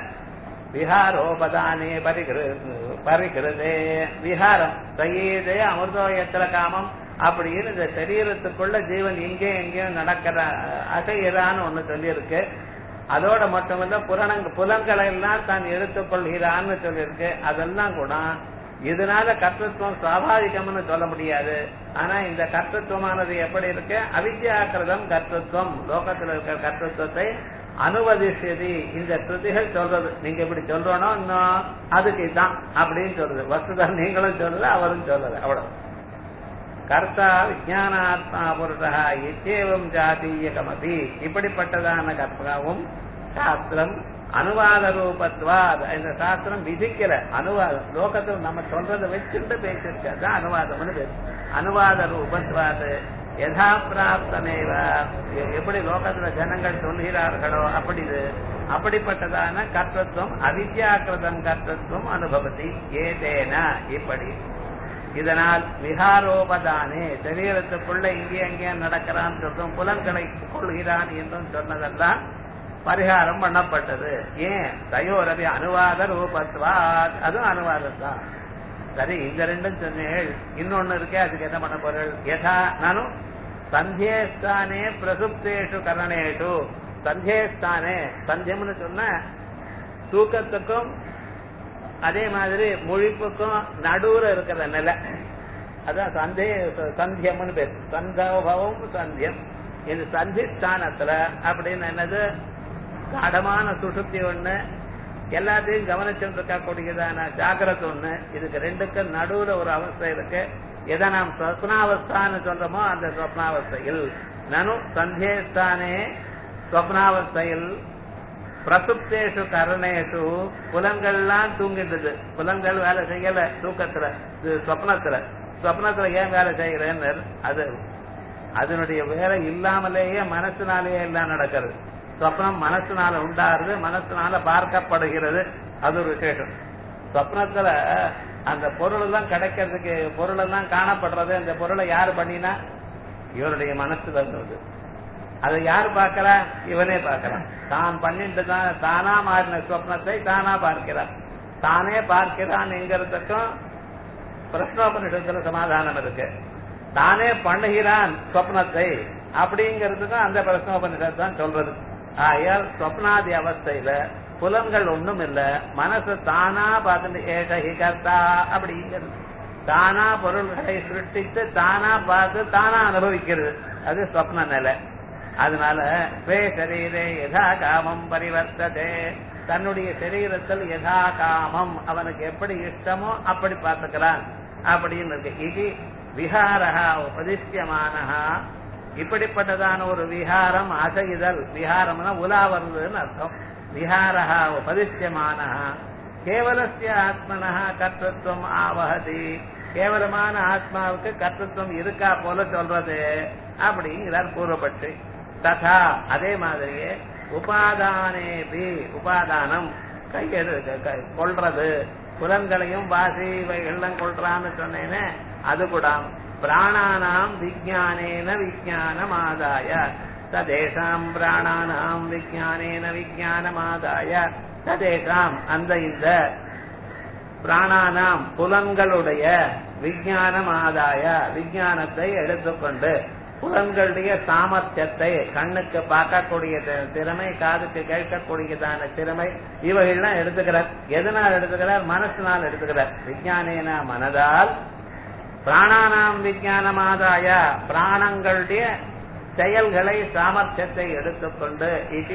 Speaker 1: விஹாரோபதானே பரிகிரு பரிகிருதே விஹாரம் சயீதே அமிர்தோயத்திர காமம் அப்படின்னு இந்த சரீரத்துக்குள்ள ஜீவன் இங்கே எங்கேயும் நடக்கிற அசைகிறான்னு ஒண்ணு சொல்லியிருக்கு அதோட மட்டுமல்ல புலனங்க புலன்களை எல்லாம் தான் எடுத்துக்கொள்கிறான்னு சொல்லியிருக்கு அதெல்லாம் கூட இதனால கர்த்தத்துவம் சுவாபாவிகம்னு சொல்ல முடியாது ஆனா இந்த கர்த்தத்துவமானது எப்படி இருக்கு அவித்யாக்கிருதம் கர்த்தத்துவம் லோகத்தில் இருக்கிற கர்த்தத்துவத்தை அனுவதிஷதி இந்த ஸ்ருதிகள் சொல்றது நீங்க இப்படி சொல்றோனோ இன்னும் அதுக்கு இதுதான் அப்படின்னு சொல்றது வஸ்துதான் நீங்களும் சொல்லல அவரும் சொல்லல அவ்வளவு கர்த்தா விஜானாத்மா புருஷா இத்தேவம் ஜாதீயகமபி இப்படிப்பட்டதான கர்த்தாவும் சாஸ்திரம் அனுவாத ரூபத்வாத் இந்த சாஸ்திரம் விதிக்கல அனுவாதம் லோகத்தில் நம்ம சொல்றதை வச்சுட்டு பேசிருக்க அதான் அனுவாதம்னு பேசு அனுவாத ரூபத்வாது யதா பிராப்தமேவ எப்படி லோகத்துல ஜனங்கள் சொல்கிறார்களோ அப்படி அப்படிப்பட்டதான கர்த்தத்துவம் அவித்யாக்கிருதம் கர்த்தத்துவம் அனுபவத்தி ஏதேன இப்படி இதனால் விஹாரோபதானே சரீரத்துக்குள்ள இங்கே அங்கே நடக்கிறான் சொல்றோம் புலன்களை கொள்கிறான் என்றும் சொன்னதெல்லாம் பரிகாரம் பண்ணப்பட்டது ஏன் தயோரவி அனுவாத ரூபத்வாத் அதுவும் அனுவாதம் தான் சரி இந்த ரெண்டும் சொன்னேள் இன்னொன்னு இருக்கே அதுக்கு என்ன பண்ண போறேன் யதா நானும் சந்தியஸ்தானே பிரசுப்தேஷு கரணேஷு சந்தியஸ்தானே சந்தியம்னு சொன்ன தூக்கத்துக்கும் அதே மாதிரி முழிப்புக்கும் நடுவுல இருக்கிற நிலை அதான் சந்தே சந்தியம்னு பேர் சந்தோபவம் சந்தியம் இது சந்திஸ்தானத்துல அப்படின்னு என்னது காடமான சுசுப்தி ஒண்ணு எல்லாத்தையும் கவனிச்சுட்டு இருக்கக்கூடியதான ஜாகிரதை ஒண்ணு இதுக்கு ரெண்டுக்கும் நடுவுல ஒரு அவஸ்தை இருக்கு எதை நாம் ஸ்வப்னாவஸ்தான்னு சொல்றோமோ அந்த ஸ்வப்னாவஸ்தையில் நனு சந்தியஸ்தானே ஸ்வப்னாவஸ்தையில் பிரசுப்தேஷு கரணேஷு புலன்கள்லாம் தூங்கிடுது புலன்கள் வேலை செய்யல தூக்கத்துல ஸ்வப்னத்துல ஸ்வப்னத்துல ஏன் வேலை செய்யறேன்னு அது அதனுடைய வேலை இல்லாமலேயே மனசுனாலேயே எல்லாம் நடக்கிறது ஸ்வப்னம் மனசுனால உண்டாருது மனசுனால பார்க்கப்படுகிறது அது ஒரு விசேஷம் ஸ்வப்னத்துல அந்த பொருள் எல்லாம் கிடைக்கிறதுக்கு பொருள் எல்லாம் காணப்படுறது அந்த பொருளை யாரு பண்ணினா இவருடைய மனசுல இருந்தது அதை யார் பார்க்கிறா இவனே பார்க்கிறான் தான் பண்ணிட்டு தான் தானா மாறின ஸ்வப்னத்தை தானா பார்க்கிறான் தானே பார்க்கிறான் என்கிறதுக்கும் பிரஸ்னோபனிஷத்துல சமாதானம் இருக்கு தானே பண்ணுகிறான் ஸ்வப்னத்தை அப்படிங்கிறதுக்கும் அந்த பிரஸ்னோபனிஷத்து தான் சொல்றது ஆயால் ஸ்வப்னாதி அவஸ்தையில புலன்கள் ஒண்ணும் இல்ல மனசு தானா பார்த்துட்டு ஏகி கர்த்தா அப்படிங்கிறது தானா பொருள்களை சிருஷ்டித்து தானா பார்த்து தானா அனுபவிக்கிறது அது ஸ்வப்ன நிலை அதனால ஸ்வே சரீரே யதா காமம் பரிவர்த்ததே தன்னுடைய சரீரத்தில் யதா காமம் அவனுக்கு எப்படி இஷ்டமோ அப்படி பார்த்துக்கிறான் அப்படின்னு இருக்கு இது விஹாரஹா உபதிஷ்யமானஹா இப்படிப்பட்டதான ஒரு விஹாரம் அசைதல் விஹாரம்னா உலா வருதுன்னு அர்த்தம் விஹாரஹா உபதிஷ்யமானஹா கேவலஸ்ய ஆத்மனः கர்த்தத்துவம் ஆவஹதி, கேவலமான ஆத்மாவுக்கு கர்த்தத்துவம் இருக்கா போல சொல்றது அப்படிங்கிறார் பூர்வபட்சி. ததா அதே மாதிரியே உபாதானேபி, உபாதானம் கையெழு கொள்றது, புலன்களையும் வாசி இவைகள்லாம் கொள்றான்னு சொன்னேன்னு அது கூட பிராணானாம் விஜானேன விஜானம் ஆதாய ததேஷாம் பிராணானாம் விஜானேன விஜானம் ஆதாய ததேஷாம் அந்த இந்த பிராணானாம் புலன்களுடைய விஜானம் ஆதாய விஜானத்தை எடுத்துக்கொண்டு புலன்களுடைய சாமர்த்தியத்தை, கண்ணுக்கு பார்க்கக்கூடிய திறமை, காதுக்கு கேட்கக்கூடியதான திறமை, இவைகள்லாம் எடுத்துக்கிறார். எதனால் எடுத்துக்கிறார்? மனசினால் எடுத்துக்கிறார். விஞ்ஞானேன மனதால், பிராணானாம் விஞ்ஞானமாதாய பிராணங்களுடைய செயல்களை சாமர்த்தியத்தை எடுத்துக்கொண்டு இது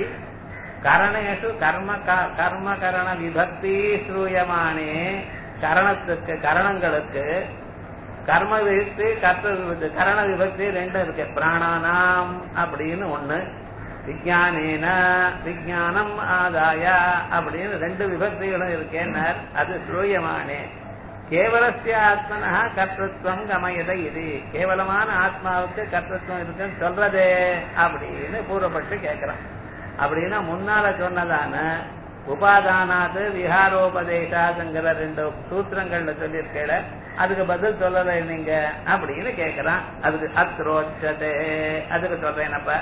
Speaker 1: கரணேஷு கர்ம கர்ம கரண விபக்தி ஸ்ரூயமானே, கரணத்துக்கு கரணங்களுக்கு கர்ம விபக்தி கர்த்த விபக்தி கரண விபக்தி ரெண்டும் இருக்கு. பிராணானாம் அப்படின்னு ஒண்ணு, விஞ்ஞானேன விஞ்ஞானம் ஆதாய அப்படின்னு ரெண்டு விபக்திகளும் இருக்கேன்னார். அது ஸ்ரூயமானே. கேவலஸ்ய ஆத்மனஹ கர்த்தத்துவம் கமயத இது, கேவலமான ஆத்மாவுக்கு கர்த்தத்துவம் இருக்குன்னு சொல்றதே அப்படின்னு பூர்வப்பட்டு கேட்கிறான். அப்படின்னா முன்னால சொன்னதான உபாதானாது விஹாரோபதேசாதுங்கிற ரெண்டு சூத்திரங்கள்ல சொல்லியிருக்கேன், அதுக்கு பதில் சொல்லல நீங்க அப்படின்னு கேட்கிறான். அதுக்கு அத்ரோச்சதே, அதுக்கு சொல்றேனப்ப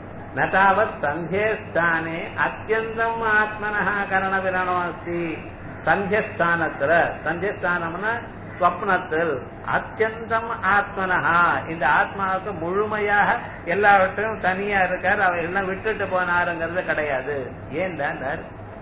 Speaker 1: நதாவத் சந்தியஸ்தானே அத்தியந்தம் ஆத்மனஹ கரண விரணோஸ்தி. சந்தியஸ்தானத்துல, சந்தியஸ்தானம்னா ஸ்வப்னத்தில், அத்தியந்தம் ஆத்மனஹா இந்த ஆத்மாவுக்கு முழுமையாக எல்லாவற்றையும் தனியா இருக்கார், அவை எல்லாம் விட்டுட்டு போனாருங்கிறது கிடையாது. ஏன் தான்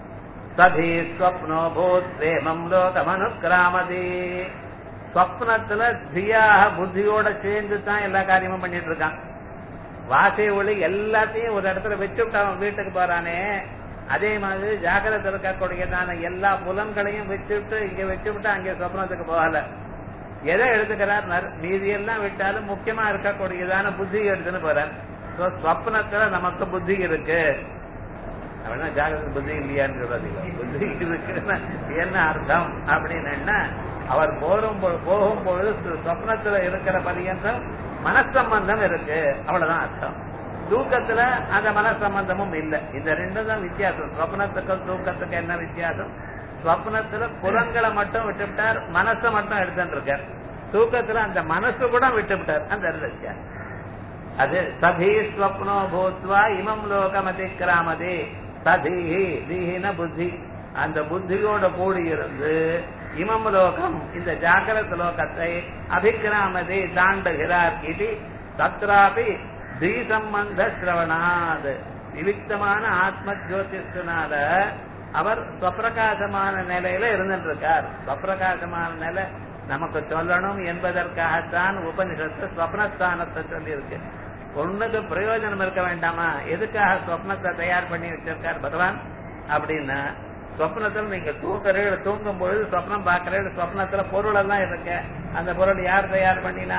Speaker 1: சதி ஸ்வப்னோ பூத் பிரேமம் லோகமனுக்கிராமதி, ஸ்வப்னத்துல தியாக புத்தியோட சேர்ந்து தான் எல்லா காரியமும் பண்ணிட்டு இருக்கான். வாசை ஒளி எல்லாத்தையும் ஒரு இடத்துல வச்சுட்டு அவன் வீட்டுக்கு போறானே, அதே மாதிரி ஜாகிரதை இருக்கக்கூடியதான எல்லா புலன்களையும் வச்சுட்டு இங்க வச்சுவிட்டு அங்கே சொப்னத்துக்கு போகல. எதை எடுத்துக்கிறார்? மீதியெல்லாம் விட்டாலும் முக்கியமா இருக்கக்கூடியதான புத்தி எடுத்துன்னு போறார். சொப்னத்துல நமக்கு புத்தி இருக்கு, அப்படின்னா ஜாகிரதை புத்தி இல்லையான்னு சொல்றது. புத்தி இருக்குன்னா என்ன அர்த்தம் அப்படின்னு, அவர் போரும் போகும் பொழுது சொப்னத்துல இருக்கிற பரியந்தம் மனசம்பந்தம் இருக்கு, அவ்வளவுதான் அர்த்தம். தூக்கத்துல அந்த மனசம்பந்தமும் இல்லை. இந்த ரெண்டு தான் வித்தியாசம். ஸ்வப்னத்துக்கும் தூக்கத்துக்கு என்ன வித்தியாசம்? ஸ்வப்னத்துல புலன்களை மட்டும் விட்டுவிட்டார், மனசை மட்டும் எடுத்துட்டு இருக்கார். தூக்கத்துல அந்த மனசு கூட விட்டுவிட்டார், அந்த வித்தியாசம். அது சதி ஸ்வப்னோ பூத்வா இமம் லோகம் அதிக்கிராமதி. சதீஹி தீஹின புத்தி, அந்த புத்தியோட கூடி இருந்து இமம் லோகம் இந்த ஜாகிரத லோகத்தை அபிக்கிராமதி தாண்டுகிறார். இது தத்ராபி தீ சம்பந்த சிரவணாத், விவிக்தமான ஆத்ம ஜோதிஷனால அவர் ஸ்வப்பிரகாசமான நிலையில இருந்துட்டு இருக்கார். ஸ்வப்பிரகாசமான நிலை நமக்கு சொல்லணும் என்பதற்காகத்தான் உபனிஷத்து ஸ்வப்னஸ்தானத்தை சொல்லி இருக்கு. ஒண்ணுக்கு பிரயோஜனம் இருக்க வேண்டாமா? எதுக்காக ஸ்வப்னத்தை தயார் பண்ணி வச்சிருக்கார் பகவான் அப்படின்னா, ஸ்வப்னத்துல நீங்க தூங்குற தூங்கும் பொழுது ஸ்வப்னம் பாக்குற ஸ்வப்னத்துல பொருள் எல்லாம் இருக்கு. அந்த பொருள் யார் தயார் பண்ணினா?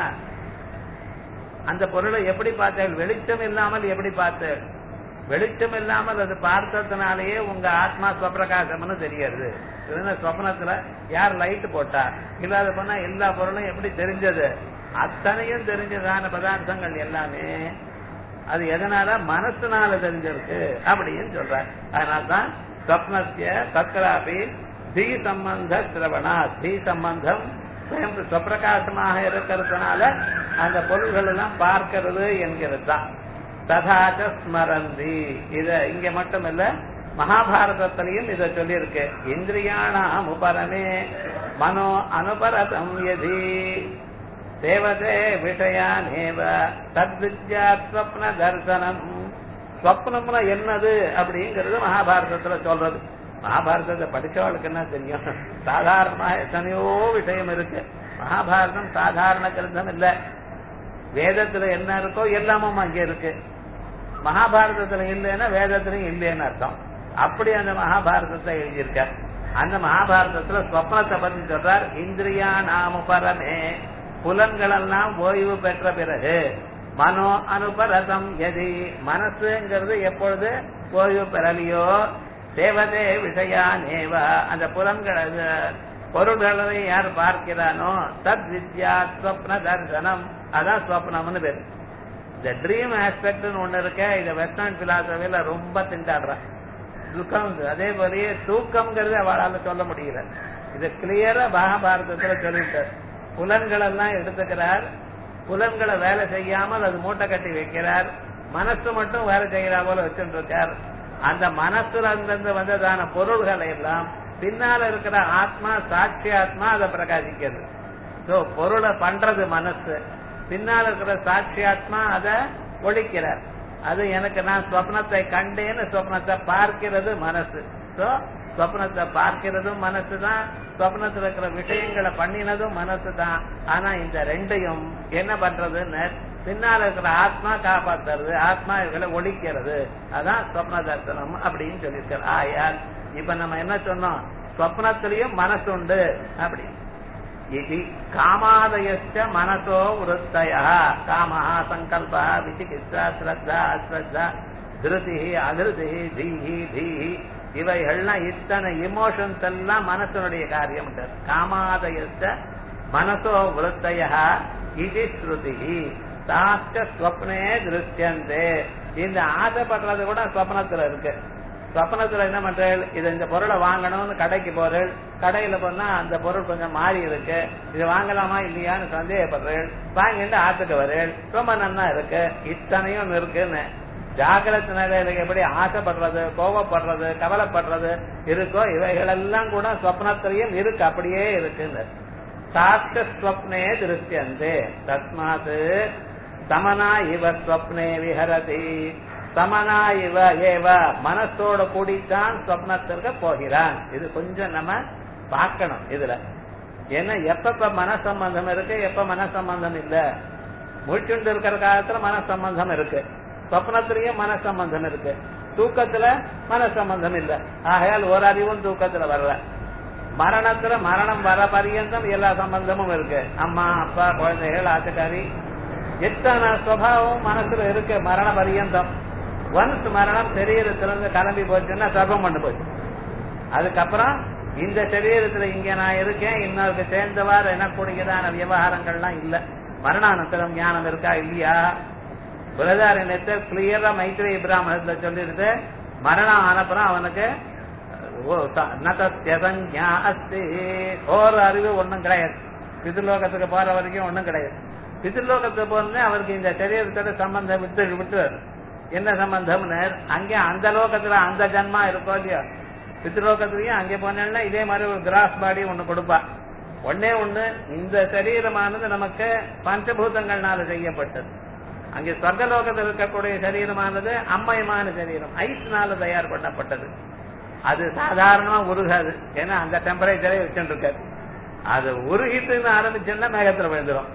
Speaker 1: அந்த பொருளை எப்படி பார்த்தேன்? வெளிச்சம் இல்லாமல் எப்படி பார்த்தேன்? வெளிச்சம் இல்லாமல் அது பார்த்ததுனாலேயே உங்க ஆத்மா ஸ்வப்பிரகாசம்னு தெரியாது. ஸ்வப்னத்துல யார் லைட் போட்டா? இல்லாத போனா எல்லா பொருளும் எப்படி தெரிஞ்சது? அத்தனையும் தெரிஞ்சதான பதார்த்தங்கள் எல்லாமே அது எதனால? மனசுனால தெரிஞ்சிருக்கு அப்படின்னு சொல்றார். அதனால்தான் ஸ்வப்னத்திய தத்ராபி தீ சம்பந்த சிரவணா, தீ சம்பந்தம் ஸ்வப்பிரகாசமாக இருக்கிறதுனால அந்த பொருள்கள் எல்லாம் பார்க்கிறது என்கிறது தான். ததாச்ச ஸ்மரந்தி, இத இங்க மட்டும் இல்ல மகாபாரதத்திலையும் இத சொல்லியிருக்கு. இந்திரியாணாம் உபரமே மனோ அனுபரதம் யதி தேவதே விஷயானேவ தத்வித்யா ஸ்வப்ன தர்சனம். ஸ்வப்னம்னா என்னது அப்படிங்கிறது மகாபாரதத்துல சொல்றது. மகாபாரதத்தை படிச்சவளுக்கு என்ன தெரியும்? சாதாரணமா எத்தனையோ விஷயம் இருக்கு. மகாபாரதம் சாதாரண கிரந்தம் இல்ல. வேதத்துல என்ன இருக்கோ எல்லாமும் அங்கே இருக்கு. மகாபாரதத்துல இல்லைன்னா வேதத்திலையும் இல்லைன்னு அர்த்தம். அப்படி அந்த மகாபாரதத்தை எழுதியிருக்க. அந்த மகாபாரதத்துல ஸ்வப்னத்தை பத்தி சொல்றார். இந்திரியா நாம பரமே, புலன்கள் எல்லாம் ஓய்வு பெற்ற பிறகு மனோ அனுபரதம் எதி, மனசுங்கிறது எப்பொழுது ஓய்வு பெறலையோ தேவதே விஷயானேவ அந்த புலன்கள் பொருள்களை யார் பார்க்கிறானோ தத் வித்யா ஸ்வப்ன தர்சனம், அதான் ஸ்வப்னம்னு பேரு. இந்த ட்ரீம் ஆஸ்பெக்ட் ஒண்ணு இருக்க, இத வெஸ்டர்ன் பிலாசபில ரொம்ப திண்டாடுறான். துக்கம் அதே போலயே தூக்கம்ங்கிறது அவளால சொல்ல முடியல. இது கிளியரா மகாபாரதத்துல சொல்லிட்டார். புலன்கள் எல்லாம் எடுத்துக்கிறார், புலன்களை வேலை செய்யாமல் அது மூட்டை கட்டி வைக்கிறார், மனசு மட்டும் வேலை செய்யறா போல வச்சுட்டு இருக்கார். அந்த மனசுல இருந்து வந்ததான பொருள்களை எல்லாம் பின்னால இருக்கிற ஆத்மா சாட்சி ஆத்மா அதை பிரகாசிக்கிறது. சோ பொருளை பண்றது மனசு, பின்னால இருக்கிற சாட்சி ஆத்மா அதை ஒழிக்கிறார். அது எனக்கு நான் சொப்னத்தை கண்டேன்னு சொப்னத்தை பார்க்கிறது மனசு. சோ சொப்னத்தை பார்க்கிறதும் மனசு தான், சொப்னத்துல இருக்கிற விஷயங்களை பண்ணினதும் மனசு தான். ஆனா இந்த ரெண்டையும் என்ன பண்றதுன்னு பின்னால இருக்கிற ஆத்மா காப்பாத்துறது, ஆத்மா இவர்களை ஒழிக்கிறது. அதான் சொப்ன தர்சனம் அப்படின்னு சொல்லியிருக்காரு. ஆயால் இப்ப நம்ம என்ன சொன்னோம், சொப்னத்திலையும் மனசு உண்டு அப்படி. இது காமாதயச்ச மனசோ விருத்தயா, காமஹா சங்கல்பா விசிகிச்சா ஸ்ரத்தா அஸ்ரத்தா திருதி அதிருதி தீஹி தீஹி இவைகள்லாம் இத்தனை இமோஷன்ஸ் எல்லாம் மனசனுடைய காரியம். காமாதயச்ச மனசோ விருத்தயா இது ஸ்ருதி தாஸ்க ஸ்வப்னே திருஷ்யந்தே. இந்த ஆசைப்படுறது கூட ஸ்வப்னத்துல இருக்கு. சொப்பனத்துல என்ன பண்றேன், இது இந்த பொருளை வாங்கணும்னு கடைக்கு போறேன், கடையில போனா அந்த பொருள் கொஞ்சம் மாறி இருக்கு, இது வாங்கலாமா இல்லையான்னு சந்தேகப்படுறேன், வாங்கிட்டு ஆத்துக்கு வரேன், ரொம்ப நன்னா இருக்கு, இத்தனையும் இருக்குன்னு. ஜாகிரத நிலையில எப்படி ஆசைப்படுறது, கோபப்படுறது, கவலைப்படுறது இருக்கோ இவைகளெல்லாம் கூட சொப்னத்திலையும் இருக்கு, அப்படியே இருக்குன்னு. சாஸ்திர ஸ்வப்னே திருஷ்யந்தே தஸ்மாத் சமனா இவ ஸ்வப்னே விஹரதி. சமனா இவ ஏவ மனசோட கூடித்தான் சொப்னத்திற்கு போகிறான். இது கொஞ்சம் நம்ம பார்க்கணும் இதுல. ஏன்னா எப்ப மனசம்பந்தம் இருக்கு, எப்ப மனசம்பந்தம் இல்ல. முழிச்சுண்டு இருக்கிற காலத்துல மனசம்பந்தம் இருக்கு, சொப்னத்திலையும் மனசம்பந்தம் இருக்கு, தூக்கத்துல மனசம்பந்தம் இல்ல. ஆகையால் ஒரு அறிவும் தூக்கத்துல வரல. மரணத்துல மரணம் வர பரியந்தம் எல்லா சம்பந்தமும் இருக்கு. அம்மா அப்பா குழந்தைகள் ஆத்துக்காரி எத்தனை சுபாவம் மனசுல இருக்கு மரண பரியந்தம். ஒன்ஸ் மரணம் சரீரத்திலிருந்து கிளம்பி போச்சுன்னா சர்வம் பண்ணு போச்சு. அதுக்கப்புறம் இந்த சரீரத்துல இங்க நான் இருக்கேன், இன்னொருக்கு சேர்ந்தவாறு எனக்கூடியதான விவகாரங்கள்லாம் இல்ல. மரணானந்தரம் ஞானம் இருக்கா இல்லையா? பிரதாரண்யத்தை கிளியரா மைத்ரே பிராமணத்துல சொல்லிருக்கு. மரணம் ஆனப்புறம் அவனுக்கு ஒரு அறிவு ஒண்ணும் கிடையாது. பிதிர்லோகத்துக்கு போற வரைக்கும் ஒண்ணும் கிடையாது. பிதிர்லோகத்துக்கு போறதுன்னு அவருக்கு இந்த சரீரத்தோட சம்பந்தம் விட்டு விட்டு என்ன சம்பந்தம்னு அங்கே அந்த லோகத்துல அந்த ஜன்மா இருக்கோ இல்லையா, பித்ருலோகத்திலயும் அங்கே போனா இதே மாதிரி ஒரு கிராஸ் பாடி ஒண்ணு கொடுப்பா. ஒன்னே ஒண்ணு, இந்த சரீரமானது நமக்கு பஞ்சபூதங்கள்னால செய்யப்பட்டது. அங்கே சொர்க்கலோகத்தில் இருக்கக்கூடிய சரீரமானது அம்மயமான சரீரம், ஐஸ்னால தயார் பண்ணப்பட்டது. அது சாதாரணமா உருகாது, ஏன்னா அந்த டெம்பரேச்சரே வச்சுட்டு இருக்காது. அது உருகிட்டுன்னு ஆரம்பிச்சுன்னா மேகத்துல விழுந்துடும்.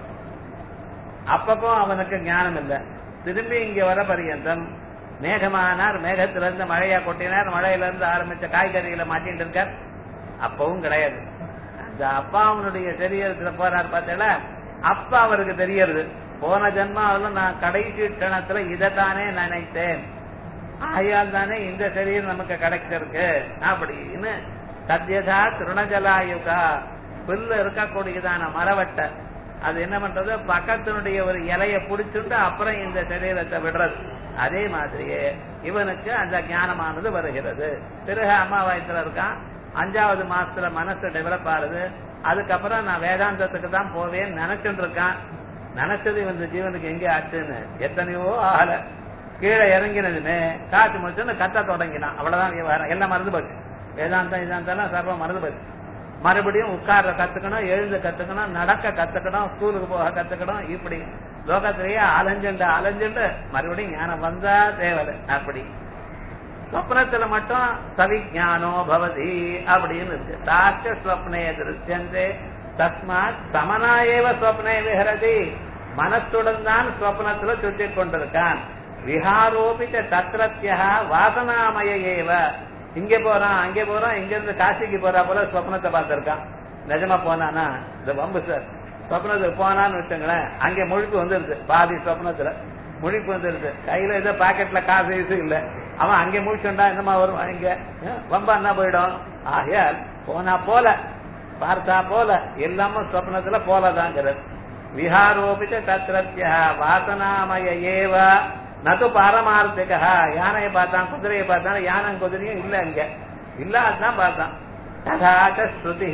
Speaker 1: அப்பப்போ அவனுக்கு ஞானம் இல்லை. திரும்பி இங்க வர பரியந்தம் மேகமானார், மேகத்துல இருந்து மழையா கொட்டினார், மழையில இருந்து ஆரம்பிச்ச காய்கறிகளை மாட்டிட்டு இருக்கார். அப்பவும் கிடையாது. அந்த அப்பா அவனுடைய சரீரத்துல போறார் பார்த்தல, அப்பா அவருக்கு தெரியறது போன ஜென்மாவில நான் கடைசி கணத்துல இதைத்தானே நினைத்தேன், ஆயால் தானே இந்த சரீரம் நமக்கு கிடைச்சிருக்கு அப்படின்னு. சத்யதா திருணஜலாயுகா, புல்ல இருக்கக்கூடியதான மரவட்டை அது என்ன பண்றது, பக்கத்தினுடைய ஒரு இலைய புடிச்சுட்டு அப்புறம் இந்த சரீரத்தை விடுறது. அதே மாதிரியே இவனுக்கு அந்த ஞானமானது வருகிறது. பிறகு அம்மா வயசுல இருக்கான், அஞ்சாவது மாசத்துல மனசு டெவலப் ஆகுது. அதுக்கப்புறம் நான் வேதாந்தத்துக்கு தான் போவேன்னு நினைச்சுட்டு இருக்கான். நினைச்சது இந்த ஜீவனுக்கு எங்கே ஆச்சுன்னு எத்தனையோ ஆகல. கீழே இறங்கினதுன்னு காற்று முடிச்சுன்னு கத்த தொடங்கினான். அவ்வளவுதான், எல்லாம் மறந்து போச்சு. வேதாந்தம் இதாந்தெல்லாம் சர்வம் மறந்து போச்சு. மறுபடியும் உட்கார்ற கத்துக்கணும், எழுந்து கத்துக்கணும், நடக்க கத்துக்கணும், ஸ்கூலுக்கு போக கத்துக்கணும். இப்படி லோகத்திலேயே அலைஞ்சுண்டு அலைஞ்சுண்டு மறுபடியும் ஞானம் வந்தா தேவலை. அப்படி ஸ்வப்னத்துல மட்டும் சவிஞானோ பவதி அப்படின்னு இருக்கு. தாச்ச ஸ்வப்னே திருஷ்யந்தே தஸ்மாத் சமனாயேவ ஸ்வப்னே விஹரதி. மனத்துடன் தான் ஸ்வப்னத்துல சுற்றி கொண்டிருக்கான். விஹாரோபித்த தத்ரத்யா வாசனாமய ஏவ. இங்க போறான் அங்கே போறான், இங்க இருந்து காசிக்கு போறா போல ஸ்வப்னத்தை பார்த்திருக்கான். நிஜமா போனானா இந்த வம்பு சார், ஸ்வப்னத்துக்கு போனான்னு வச்சுங்களேன், அங்கே முழிப்பு வந்துருது. பாதி ஸ்வப்னத்துல முழிப்பு வந்துருது. கையில ஏதோ பாக்கெட்ல காசு இல்ல, அவன் அங்கே முடிச்சுண்டா என்னமா வரும் இங்க வம்பா என்ன போயிடும். ஆகையால் போனா போல பார்த்தா போல எல்லாமும் சொப்னத்துல போலதாங்கிறது. விஹாரோபிச்ச தத்ரத்ய வாசனாமய ஏவ நது பாரமார்த்திக. யானையை பார்த்தான், குதிரையை பார்த்தான், யானை குதிரையும் இல்ல இங்க இல்ல, அதுதான் பார்த்தான். ததாச்ச ஸ்ருதி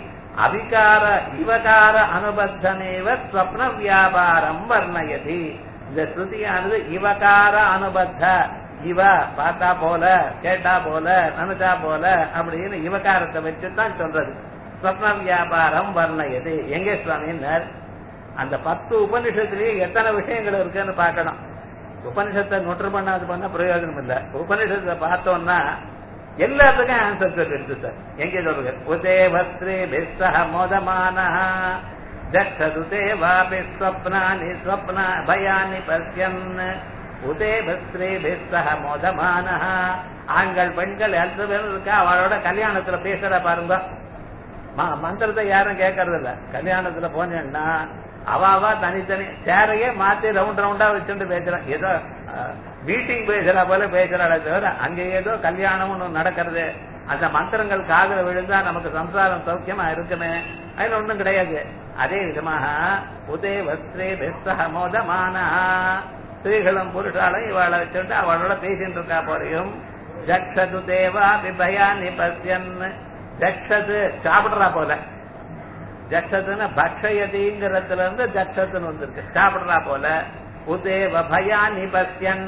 Speaker 1: அவிகார இவகார அனுபத்தமேவ ஸ்வப்ன வியாபாரம் வர்ணயதி. இந்த ஸ்ருதியானது இவகார அனுபத்த, இவ பார்த்தா போல, கேட்டா போல, நினைச்சா போல அப்படின்னு இவகாரத்தை வச்சுதான் சொல்றது. ஸ்வப்ன வியாபாரம் வர்ணயது. எங்கே சுவாமினர் அந்த பத்து உபனிஷத்துலயே எத்தனை விஷயங்கள் இருக்குன்னு பார்க்கணும். உபனிஷத்தை நொற்று பண்ண அது பண்ண பிரயோஜனம் இல்ல. உபனிஷத்தை பார்த்தோம்னா எல்லாத்துக்கும் ஆன்சர் சொல்லிருக்கு சார். எங்கே சொல்லுங்க, உதே வஸ்திரே பிஸ்ஸஹ மோதமானஹ ஜக்ஷது தேவாபி ஸ்வப்னானி ஸ்வப்ன பயானி பஸ்யன் உதே வஸ்திரே பிஸ்ஸஹ மோதமானஹ. ஆண்கள் பெண்கள் எல்லா பேரும் இருக்கா, அவளோட கல்யாணத்துல பேசுற பாருங்க. மந்திரத்தை யாரும் கேட்கறது இல்ல. கல்யாணத்துல போனேன்னா அவாவா தனித்தனி சேரையே மாத்தி ரவுண்ட் ரவுண்டா வச்சுட்டு பேசுறான். ஏதோ மீட்டிங் பேசுறா போல பேசுறாளே தவிர அங்க ஏதோ கல்யாணம் ஒண்ணு நடக்கிறது. அந்த மந்திரங்கள் காதுல விழுந்தா நமக்கு சம்சாரம் சௌக்கியமா இருக்குன்னு அதுல ஒண்ணும் கிடையாது. அதே விதமாக உதே வஸ்திரே பெஸ்ஸஹ மோதமான ஸ்திரீகளும் புருஷாலும் இவாளை வச்சுட்டு அவளோட பேசிட்டு இருக்கா போறையும். ஜக்ஷது தேவா பிபயானி பஸ்யன். ஜக்ஷது சாப்பிடுறா போல, ஜக்ஷத்துன்னு பக்ஷயதிங்கிறதுல இருந்து ஜக்ஷத்துன்னு வந்திருக்கு, சாப்பிடுறா போல. உதேவ பயானி பஸ்யன்,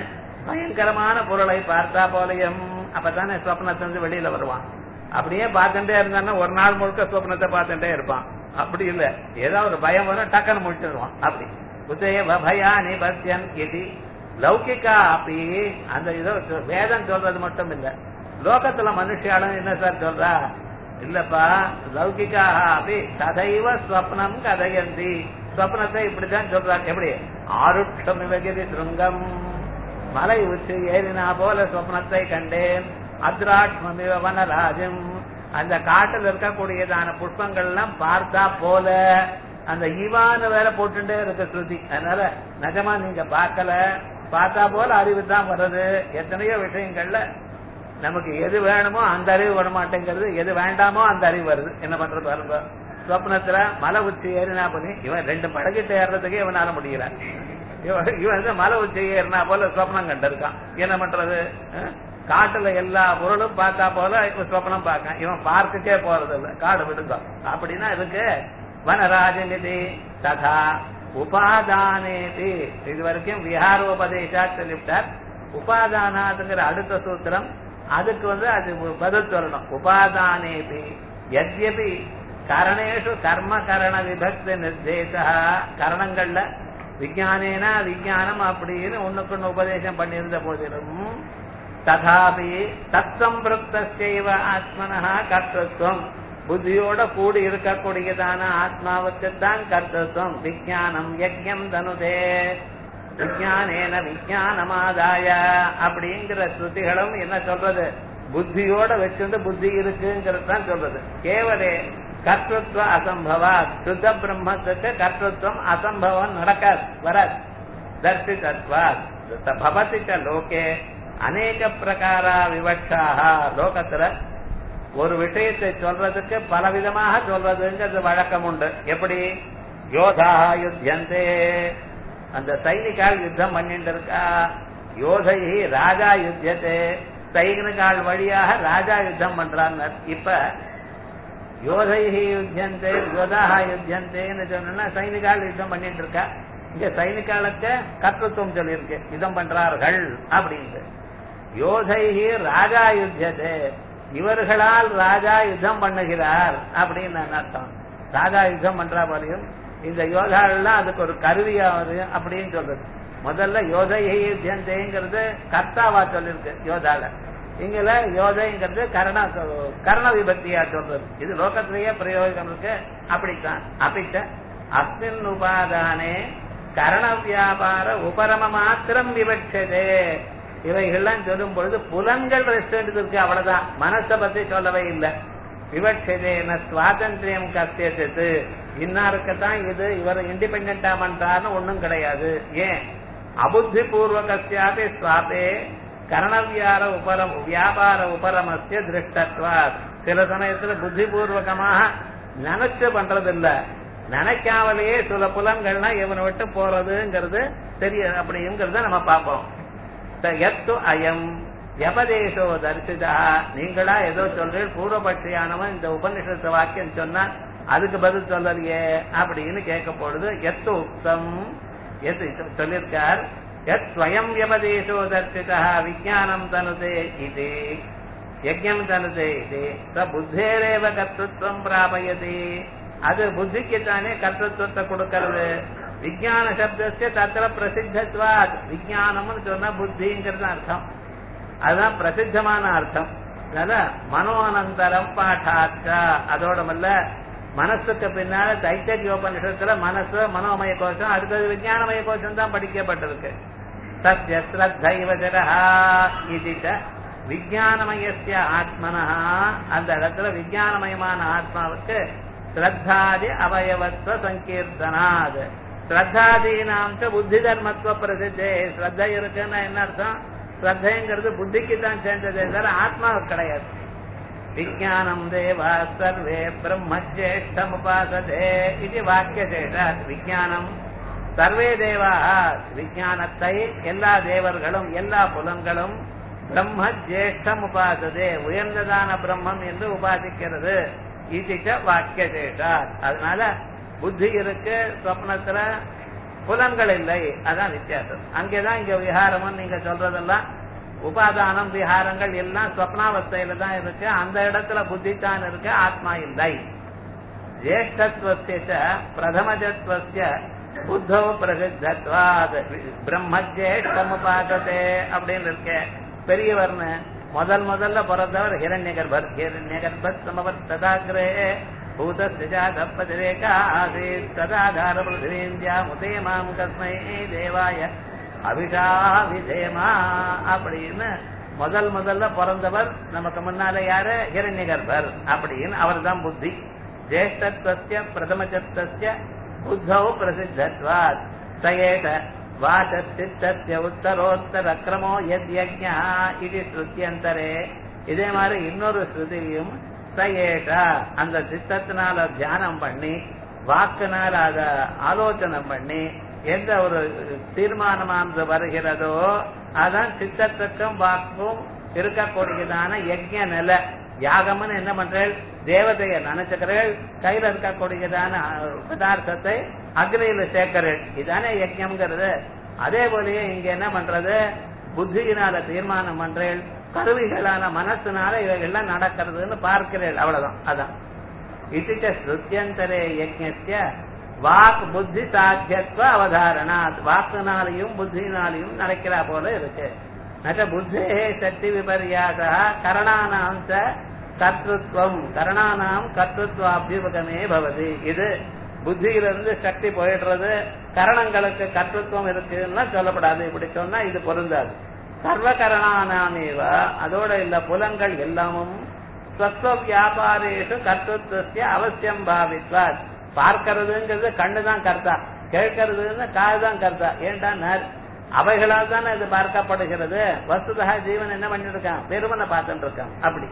Speaker 1: பயங்கரமான பொருளை பார்த்தா போலையும். அப்பதானே சொப்னத்திலிருந்து வெளியில வருவான். அப்படியே பார்த்துட்டே இருந்தான்னா ஒரு நாள் முழுக்க சொப்னத்தை பார்த்துட்டே இருப்பான். அப்படி இல்ல, ஏதோ ஒரு பயம் வரும், டக்குன்னு முடிச்சிருவான். அப்படி உதேவ பயானி பஸ்யன் இது லௌகிகா. அப்படி அந்த இதோ வேதம் சொல்றது மட்டும் இல்ல, லோகத்துல மனுஷியாலும் என்ன சார் சொல்றா, இல்லப்பா லௌகிக்காக அப்படி ததைவ ஸ்வப்னம் கதையந்தி. ஸ்வப்னத்தை இப்படித்தான் சொல்றாங்க. எப்படி ஆருட்சம் இவகிரி சிருங்கம், மலை உச்சி ஏறினா போல ஸ்வப்னத்தை கண்டேன். அத்ராட்சமிவ வனராஜம், அந்த காட்டில் இருக்கக்கூடியதான புஷ்பங்கள் எல்லாம் பார்த்தா போல. அந்த ஈவான வேற போட்டுட்டே இருக்க ஸ்ருதி. அதனால நிஜமா நீங்க பார்க்கல, பார்த்தா போல அறிவு தான் வருது. எத்தனையோ விஷயங்கள்ல நமக்கு எது வேணுமோ அந்த அறிவு வர மாட்டேங்கிறது, எது வேண்டாமோ அந்த அறிவு வருது. என்ன பண்றது பாருங்க. சொப்னத்துல மலை உச்சி ஏறினா பண்ணி இவன் ரெண்டு படகிட்ட ஏறதுக்கே இவனால முடியல. இவன் இவன் மலை உச்சி ஏறினா போல சொப்னம் கண்டிருக்கான். என்ன பண்றது, காட்டுல எல்லா பொருளும் பார்த்தா போல இவன் சொப்னம் பார்க்கான். இவன் பார்க்குக்கே போறது இல்ல, காடு விடுங்க. அப்படின்னா இதுக்கு வனராஜநிதி ததா உபாதானேதி. இது வரைக்கும் விஹாரோபதேசா சொல்லிவிட்டார். உபாதானாதுங்கிற அடுத்த சூத்திரம் அதுக்கு வந்து அது பதில் சொல்லணும். உபாதானேபி யத்யபி கரணேஷு கர்ம கரண விபக்தி நிர்தேச. கரணங்கள்ல விஞ்ஞானேனா விஞ்ஞானம் அப்படின்னு ஒண்ணுக்கு ஒண்ணு உபதேசம் பண்ணியிருந்த போதிலும் ததாபி தத்சம்பிருக்தஸ்யைவ ஆத்மனஹ கர்த்தத்வம், புத்தியோட கூடி இருக்கக்கூடியதான ஆத்மாவுக்குத்தான் கர்த்தத்வம். விஞ்ஞானம் யஜ்ஞம் தனுதே விஞ்ஞானேன விஞ்ஞானமாதாய அப்படிங்கிற ஸ்ருதிகளும் என்ன சொல்றது, புத்தியோட வச்சிருந்து புத்தி இருக்குங்கிறது தான் சொல்றது. கேவலே கர்த்தத்வ அசம்பவா. சுத்த பிரம்மத்துக்கு கர்த்தத்வம் அசம்பவம் நடக்காது, வராது. தர்சிதத்வா பவதி ச லோகே அநேக பிரகாரா விவக்ஷாக. லோகத்துல ஒரு விஷயத்தை சொல்றதுக்கு பலவிதமாக சொல்றதுங்கிறது வழக்கம் உண்டு. எப்படி யோதா யுத்தியந்தே, அந்த சைனிகால் யுத்தம் பண்ணிட்டு இருக்கா. யோதை ராஜா யுத்தியத்தே, சைனிகால் வழியாக ராஜா யுத்தம் பண்றாங்க. இப்ப யோதை யுத்தியந்தே யோதாக யுத்தியந்தேன்னு சொன்னா சைனிகால் யுத்தம் பண்ணிட்டு இருக்கா. இங்க சைனிகாலுக்கு கர்த்தத்துவம் சொல்லியிருக்கு, யுத்தம் பண்றார்கள் அப்படின்னு. யோதை ராஜா யுத்தியதே, இவர்களால் ராஜா யுத்தம் பண்ணுகிறார் அப்படின்னு அர்த்தம். ராஜா யுத்தம் பண்றா போலையும் இந்த யோதாலாம் அதுக்கு ஒரு கருவியா அப்படின்னு சொல்றது. முதல்ல யோதை யுத்தியந்தேங்கிறது கர்த்தாவா சொல்லிருக்கு யோதால. இங்கல யோதைங்கிறது கரண கரண விபக்தியா சொல்றது. இது லோகத்திலேயே பிரயோகம் இருக்கு. அப்படித்தான் அப்பிட்ட அஸ்மின் உபாதானே கரண வியாபார உபரம மாத்திரம் விவட்சதே. இவைகள்லாம் சொல்லும் பொழுது புலன்கள் ரெஸ்ட் இருக்கு, அவ்வளவுதான். மனசை பத்தி சொல்லவே இல்லை. விவட்சதேன சுவாதந்திரியம் கத்தியது, இன்னாருக்குத்தான் இது, இவர் இண்டிபெண்டா பண்றாருன்னு ஒண்ணும் கிடையாது. ஏன் அபுத்தி பூர்வகஸ்யாபி ஸ்வாபே கரணவியார உபரம் வியாபார உபரமஸ்ய திருஷ்டத்வாத். சில சமயத்துல புத்திபூர்வகமாக நினைச்சு பண்றதில்ல, நினைக்காமலேயே சில புலன்கள்னா இவனை விட்டு போறதுங்கிறது தெரிய அப்படிங்கிறத நம்ம பார்ப்போம். எத்து அயம் எபதேசோ தரிசிதா. நீங்களா ஏதோ சொல்றீங்க, பூர்வபட்சியானவன் இந்த உபனிஷத்து வாக்கியம் சொன்னா அதுக்கு பதில் சொல்லலையே அப்படின்னு கேட்க போடுது. எத்து உக்தம் எது சொல்லியிருக்கார், எத் ஸ்வயம் வியபதேசோ தர்சிதா விஜானம் தனுதே இது யஜ்ஞம் தனுதே இது ச புத்தேரேவ கர்த்தத்துவம் பிராபயதி. அது புத்திக்குத்தானே கர்த்தத்துவத்தை கொடுக்கிறது. விஜயான சப்தஸ்ய தத்திர பிரசித்தத்வாத். விஜயானம்னு சொன்னா புத்திங்கிறது அர்த்தம், அதுதான் பிரசித்தமான அர்த்தம். அதான் மனோனந்தரம் பாட்டாச்சா. அதோட மல்ல மனசுக்கு பின்னால தைத்தரியோபனிஷத்துல மனசு மனோமய கோஷம், அடுத்தது விஞ்ஞானமய கோஷம் தான் படிக்கப்பட்டிருக்கு. சத்ய ஸ்ரத்தைவ ஜரஹா இதிச்ச விஞ்ஞானமயஸ்ய ஆத்மனா. அந்த இடத்துல விஞ்ஞானமயமான ஆத்மாவுக்கு ஸ்ரத்தாதி அவயவத்துவ சங்கீர்த்தனாது. ஸ்ரத்தாதீனாம் புத்தி தர்மத்துவ பிரசித்தே. ஸ்ரத்த இருக்குன்னா என்ன அர்த்தம்? ஸ்ரத்தைங்கிறது புத்திக்கு தான் சேர்ந்ததே தவிர ஆத்மாவுக்கு கிடையாது. விஜயானம் தேவா சர்வே பிரம்மஜேஷ்டம் உபாசதே இது வாக்கியசேஷ. விஜயானம் சர்வே தேவா, விஜயானத்தை எல்லா தேவர்களும் எல்லா புலன்களும் பிரம்ம ஜேஷ்டம் உபாசதே உயர்ந்ததான பிரம்மம் என்று உபாசிக்கிறது. இது வாக்கியசேஷா. அதனால புத்தி இருக்கு, சொப்னத்துல புலன்கள் இல்லை, அதான் வித்தியாசம். அங்கேதான் இங்க விஹாரம்னு நீங்க சொல்றதெல்லாம் உபாதானம் விஹாரங்கள் எல்லாம் ஸ்வப்னாவஸ்தையில தான் இருக்கு. அந்த இடத்துல புத்தி தான் இருக்கு, ஆத்மா இல்லை. ஜேஷ்டத்வஸ்ய பிரதமஜத்வஸ்ய புத்தோ பிரசித்தத்வாத் பிரம்மஜேஷ்டம் உபாசதே அப்படின்னு இருக்க. பெரியவர்னு முதல் முதல்ல பிறந்தவர் ஹிரண்ய கர்ப்பர். ஹிரண்ய கர்ப்பர் சமவர் ததாகிரே பூதஸ்திஜாதப்பதிரேகா ஆசீத் ததாதார பிருத்திவீந்தியா முதேமாம் கஸ்மை தேவாய அபிஷா விதேமா அப்படின்னு முதல் முதல்ல பிறந்தவர் நமக்கு முன்னால யாரு? ஹிரண்ய கர்ப்பர் அப்படின்னு அவர் தான் புத்தி. ஜேஷ்டத்வஸ்ய பிரதமஜத்வஸ்ய புத்தௌ பிரசித்தத்வாத் சயேஷ வாசஸ்தித்தஸ்ய உத்தரோத்தர கிரமோ யத்யஜ்ஞா இது ஸ்ருத்யந்தரே. இதே மாதிரி இன்னொரு ஸ்ருதியும் சயேஷா அந்த சித்தத்தினால தியானம் பண்ணி வாக்குனால அத ஆலோசனை பண்ணி எந்த ஒரு தீர்மானமானது வருகிறதோ அதான் சித்தத்துக்கும் வாக்கும் இருக்கக்கூடியதான யஜ்ஞ நிலை. யாகம்னு என்ன பண்றேன்? தேவதைய நினைச்சுக்கிறேன், கையில இருக்கக்கூடியதான பதார்த்தத்தை அக்னியில சேர்க்கிறேன், இதானே யஜ்ஞம்ங்கிறது. அதே போலயே இங்க என்ன பண்றது? புத்தியினால தீர்மானம் பண்றேன், கருவிகளான மனசுனால இவைகள்லாம் நடக்கிறதுன்னு பார்க்கிறேன், அவ்வளவுதான். அதான் இதுச்ச ஸ்ருத்யந்தரே யஜ்ஞஸ்ய வாக் புத்தி சாத்தியத்துவ அவதாரணா. வாக்குனாலையும் புத்தினாலையும் நடக்கிறா போல இருக்கு. நச்ச புத்தே சக்தி விபர்யாசா கரணானாம் ச கர்த்தத்துவம் கரணானாம் கர்த்தத்வாபியுபகமே பவதி. இது புத்தியிலிருந்து சக்தி போயிடுறது, கரணங்களுக்கு கர்த்தத்துவம் இருக்குன்னா சொல்லப்படாது. இப்படி சொன்னா இது பொருந்தாது. சர்வ கரணானாமேவ, அதோட இல்ல புலங்கள் எல்லாமும் ஸ்வஸ்வ வியாபாரேஷு கர்த்தத்துவஸ்ய அவசியம் பாவித்வாத். பார்க்கிறதுங்கிறது கண்ணுதான் கர்த்தா, கேட்கறதுன்னு காது தான் கர்த்தா. ஏன்டா அவைகளால் தானே இது பார்க்கப்படுகிறது. வஸ்துதா ஜீவன் என்ன பண்ணிட்டு இருக்கான்? பெருமனை பார்த்துட்டு இருக்கான். அப்படி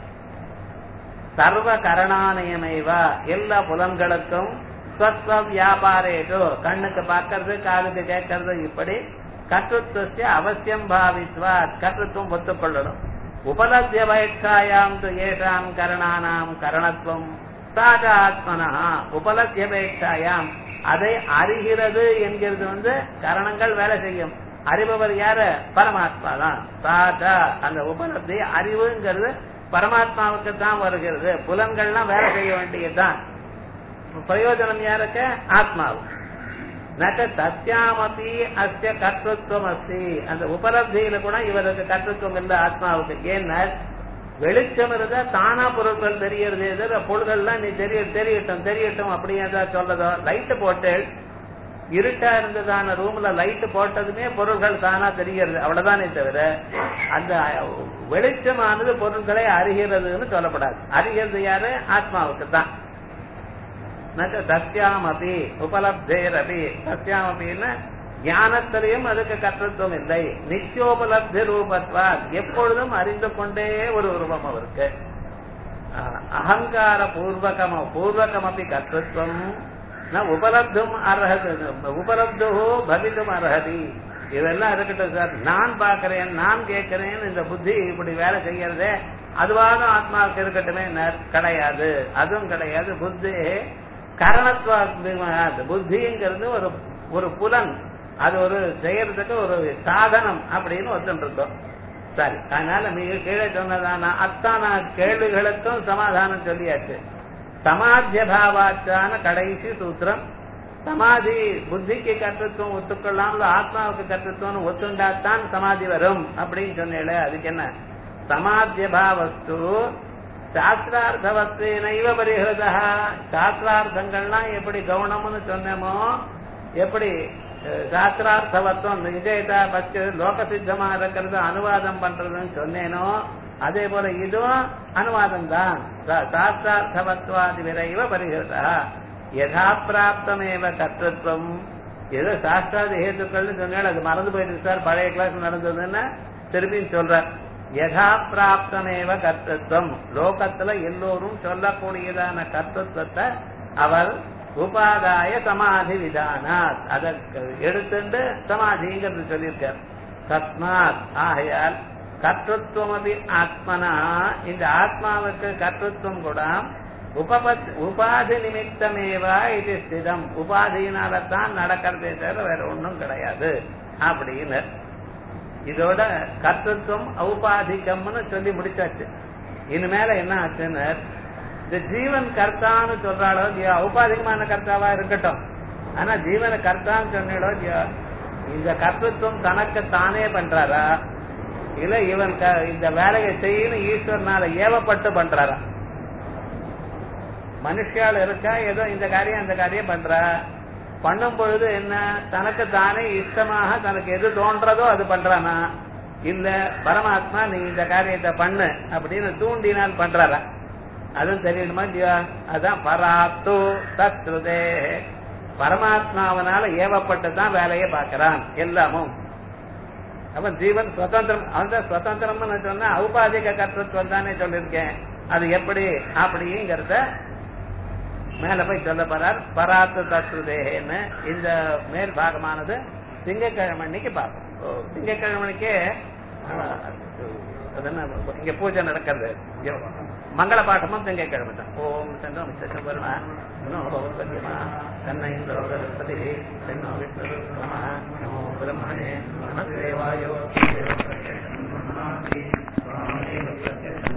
Speaker 1: சர்வ கரணானயமைவா எல்லா புலன்களுக்கும் ஸ்வஸ்வ வியாபாரேஷு கண்ணுக்கு பார்க்கறது காதுக்கு கேட்கறது இப்படி கர்த்தத்துவஸ்ய அவசியம் பாவித்வாத் கர்த்தத்துவம் ஒத்துக்கொள்ளணும். உபலப்திய வைட்சாயாம் து ஏஷாம் கரணானாம் கரணத்துவம் சாத ஆத்மனா. உபலப்தியபேட்சாயாம் அதை அறிகிறது என்கிறது வந்து கரணங்கள் வேலை செய்யும். அறிபவர் யாரு? பரமாத்மா தான். சாதா அந்த உபலப்தி அறிவுங்கிறது பரமாத்மாவுக்கு தான் வருகிறது. புலன்கள்லாம் வேலை செய்ய வேண்டியதுதான். பிரயோஜனம் யாருக்கு? ஆத்மாவுக்கு. நச்ச தஸ்யாமபி அஸ்ய கர்த்தத்துவம் அஸ்தி. அந்த உபலப்தியில கூட இவருக்கு கர்த்தத்துவம் இல்லை ஆத்மாவுக்கு. ஏன்னா வெளிச்சம் இருந்தா தானா பொருட்கள் தெரியறது. எது பொருள்கள்லாம் நீ தெரிய தெரியட்டும் தெரியட்டும் அப்படியே சொல்றதோ. லைட்டு போட்டு இருட்டா இருந்ததான ரூம்ல லைட்டு போட்டதுமே பொருள்கள் தானா தெரிகிறது, அவ்வளவுதானே தவிர அந்த வெளிச்சமானது பொருட்களை அறிகிறதுன்னு சொல்லப்படாது. அறிகிறது யாரு? ஆத்மாவுக்கு தான். தஸ்யாமபி உபலப்தேரபி. தஸ்யாமபின்னு ஞானத்திலையும் அதுக்கு கர்த்தத்துவம் இல்லை. நிச்சயோபலப்தி ரூபத்வா, எப்பொழுதும் அறிந்து கொண்டே ஒரு உருவம் அவருக்கு. அகங்கார பூர்வகம பூர்வகமப்பி கர்த்தத்துவம் ந உபலப்தும் அர்ஹதி உபலப்து பவிதும் அர்ஹதி. இதெல்லாம் இருக்கட்டும் சார், நான் பாக்கிறேன் நான் கேட்கிறேன் இந்த புத்தி இப்படி வேலை செய்யறதே அதுவாக ஆத்மாவுக்கு இருக்கட்டுமே, கிடையாது, அதுவும் கிடையாது. புத்தி கரணத்துவ புத்திங்கிறது ஒரு ஒரு புலன், அது ஒரு செய்யறதுக்கு ஒரு சாதனம் அப்படின்னு ஒத்துருக்கோம். சரி, அதனால நீங்க கீழே சொன்னதான அத்தான கேள்விகளுக்கும் சமாதானம் சொல்லியாச்சு. சமாத்திய பாவாச்சான கடைசி சூத்திரம். சமாதி புத்திக்கு கர்த்தத்துவம் ஒத்துக்கொள்ளாமல் ஆத்மாவுக்கு கர்த்தத்துவம் ஒத்துண்டாத்தான் சமாதி வரும் அப்படின்னு சொன்னேன். அதுக்கு என்ன சமாத்திய பாவஸ்து சாஸ்திரார்த்த வஸ்துனைவ பரிஹிருதா. சாஸ்திரார்த்தங்கள்லாம் எப்படி கவனம்னு சொன்னமோ, எப்படி சாஸ்திரார்த்தவத்துவம் விஜயதா பச்சு லோக சித்தமா இருக்கிறது அனுவாதம் பண்றதுன்னு சொன்னேனோ, அதே போல இதுவும் அனுவாதம் தான். சாஸ்திரார்த்தவத்வாதி விரைவ பரிஹிருதா யதா பிராப்தமேவ கர்த்தத்துவம். ஏதோ சாஸ்திராதி ஹேத்துக்கள்னு சொன்னாலும் அது மறந்து போயிருக்கு சார், பழைய கிளாஸ் நடந்ததுன்னு திருப்பியும் சொல்ற. யதா பிராப்தமேவ கர்த்தத்துவம், லோகத்துல எல்லோரும் சொல்லக்கூடியதான கர்த்தத்துவத்தை அவர் உபாதாய சமாதி விதானாத், அதற்கு எடுத்துட்டு சமாதிங்கிறது சொல்லியிருக்கார். தஸ்மாத், ஆகையால் கர்த்தத்துவம் அப்படி ஆத்மனா, இந்த ஆத்மாவுக்கு கர்த்தத்துவம் கூட உபபத் உபாதி நிமித்தமேவா இது ஸ்திதம், உபாதியினால்தான் நடக்கிறதே தவிர வேற ஒன்றும் கிடையாது அப்படின்னு. இதோட கர்த்தத்துவம் ஔபாதிகம்னு சொல்லி முடிச்சாச்சு. இனிமேல என்ன ஆச்சுன்னு, இந்த ஜீவன் கர்த்தான்னு சொல்றாளோ ஔபாதிகமான கர்த்தாவா இருக்கட்டும், ஆனா ஜீவன கர்த்தான்னு சொன்னாலோ இந்த கர்த்தத்துவம் தனக்கு தானே பண்றாரா, இல்ல இவன் இந்த வேலையை செய்யணும் ஈஸ்வரனால ஏவப்பட்டு பண்றாரா? மனுஷால் இருக்கா, ஏதோ இந்த காரியம் அந்த காரியம் பண்றா, பண்ணும் பொழுது என்ன தனக்கு தானே இஷ்டமாக தனக்கு எது தோன்றதோ அது பண்றானா, இல்ல பரமாத்மா நீ இந்த காரியத்தை பண்ணு அப்படின்னு தூண்டினால் பண்றாரா? அதுவும் தெரியணுமா இல்லையா? அதான் பராத்து தத்ருதே, பரமாத்மாவனால ஏவப்பட்டுதான் வேலையை பார்க்கிறான் எல்லாமும். அப்ப ஜீவன் சுதந்திரம், அந்த சுதந்திரம்னு சொன்னா ஔபாதிக கர்த்தத்துவம் தானே சொல்லியிருக்கேன். அது எப்படி அப்படிங்கிறத மேல போய் சொல்ல போறார். பராத்து தத்ருதேன்னு இந்த மேல் பாகமானது திங்கக்கிழமைக்கு பார்ப்போம். திங்கக்கிழமைக்கே இங்க பூஜை நடக்கிறது, மங்கள பாட்டமும் திங்கக்கிழமை தான். ஓம் சந்திரம் சசிவர்மா தன்னை பிரம்மணே நமஸ்தேவாயோ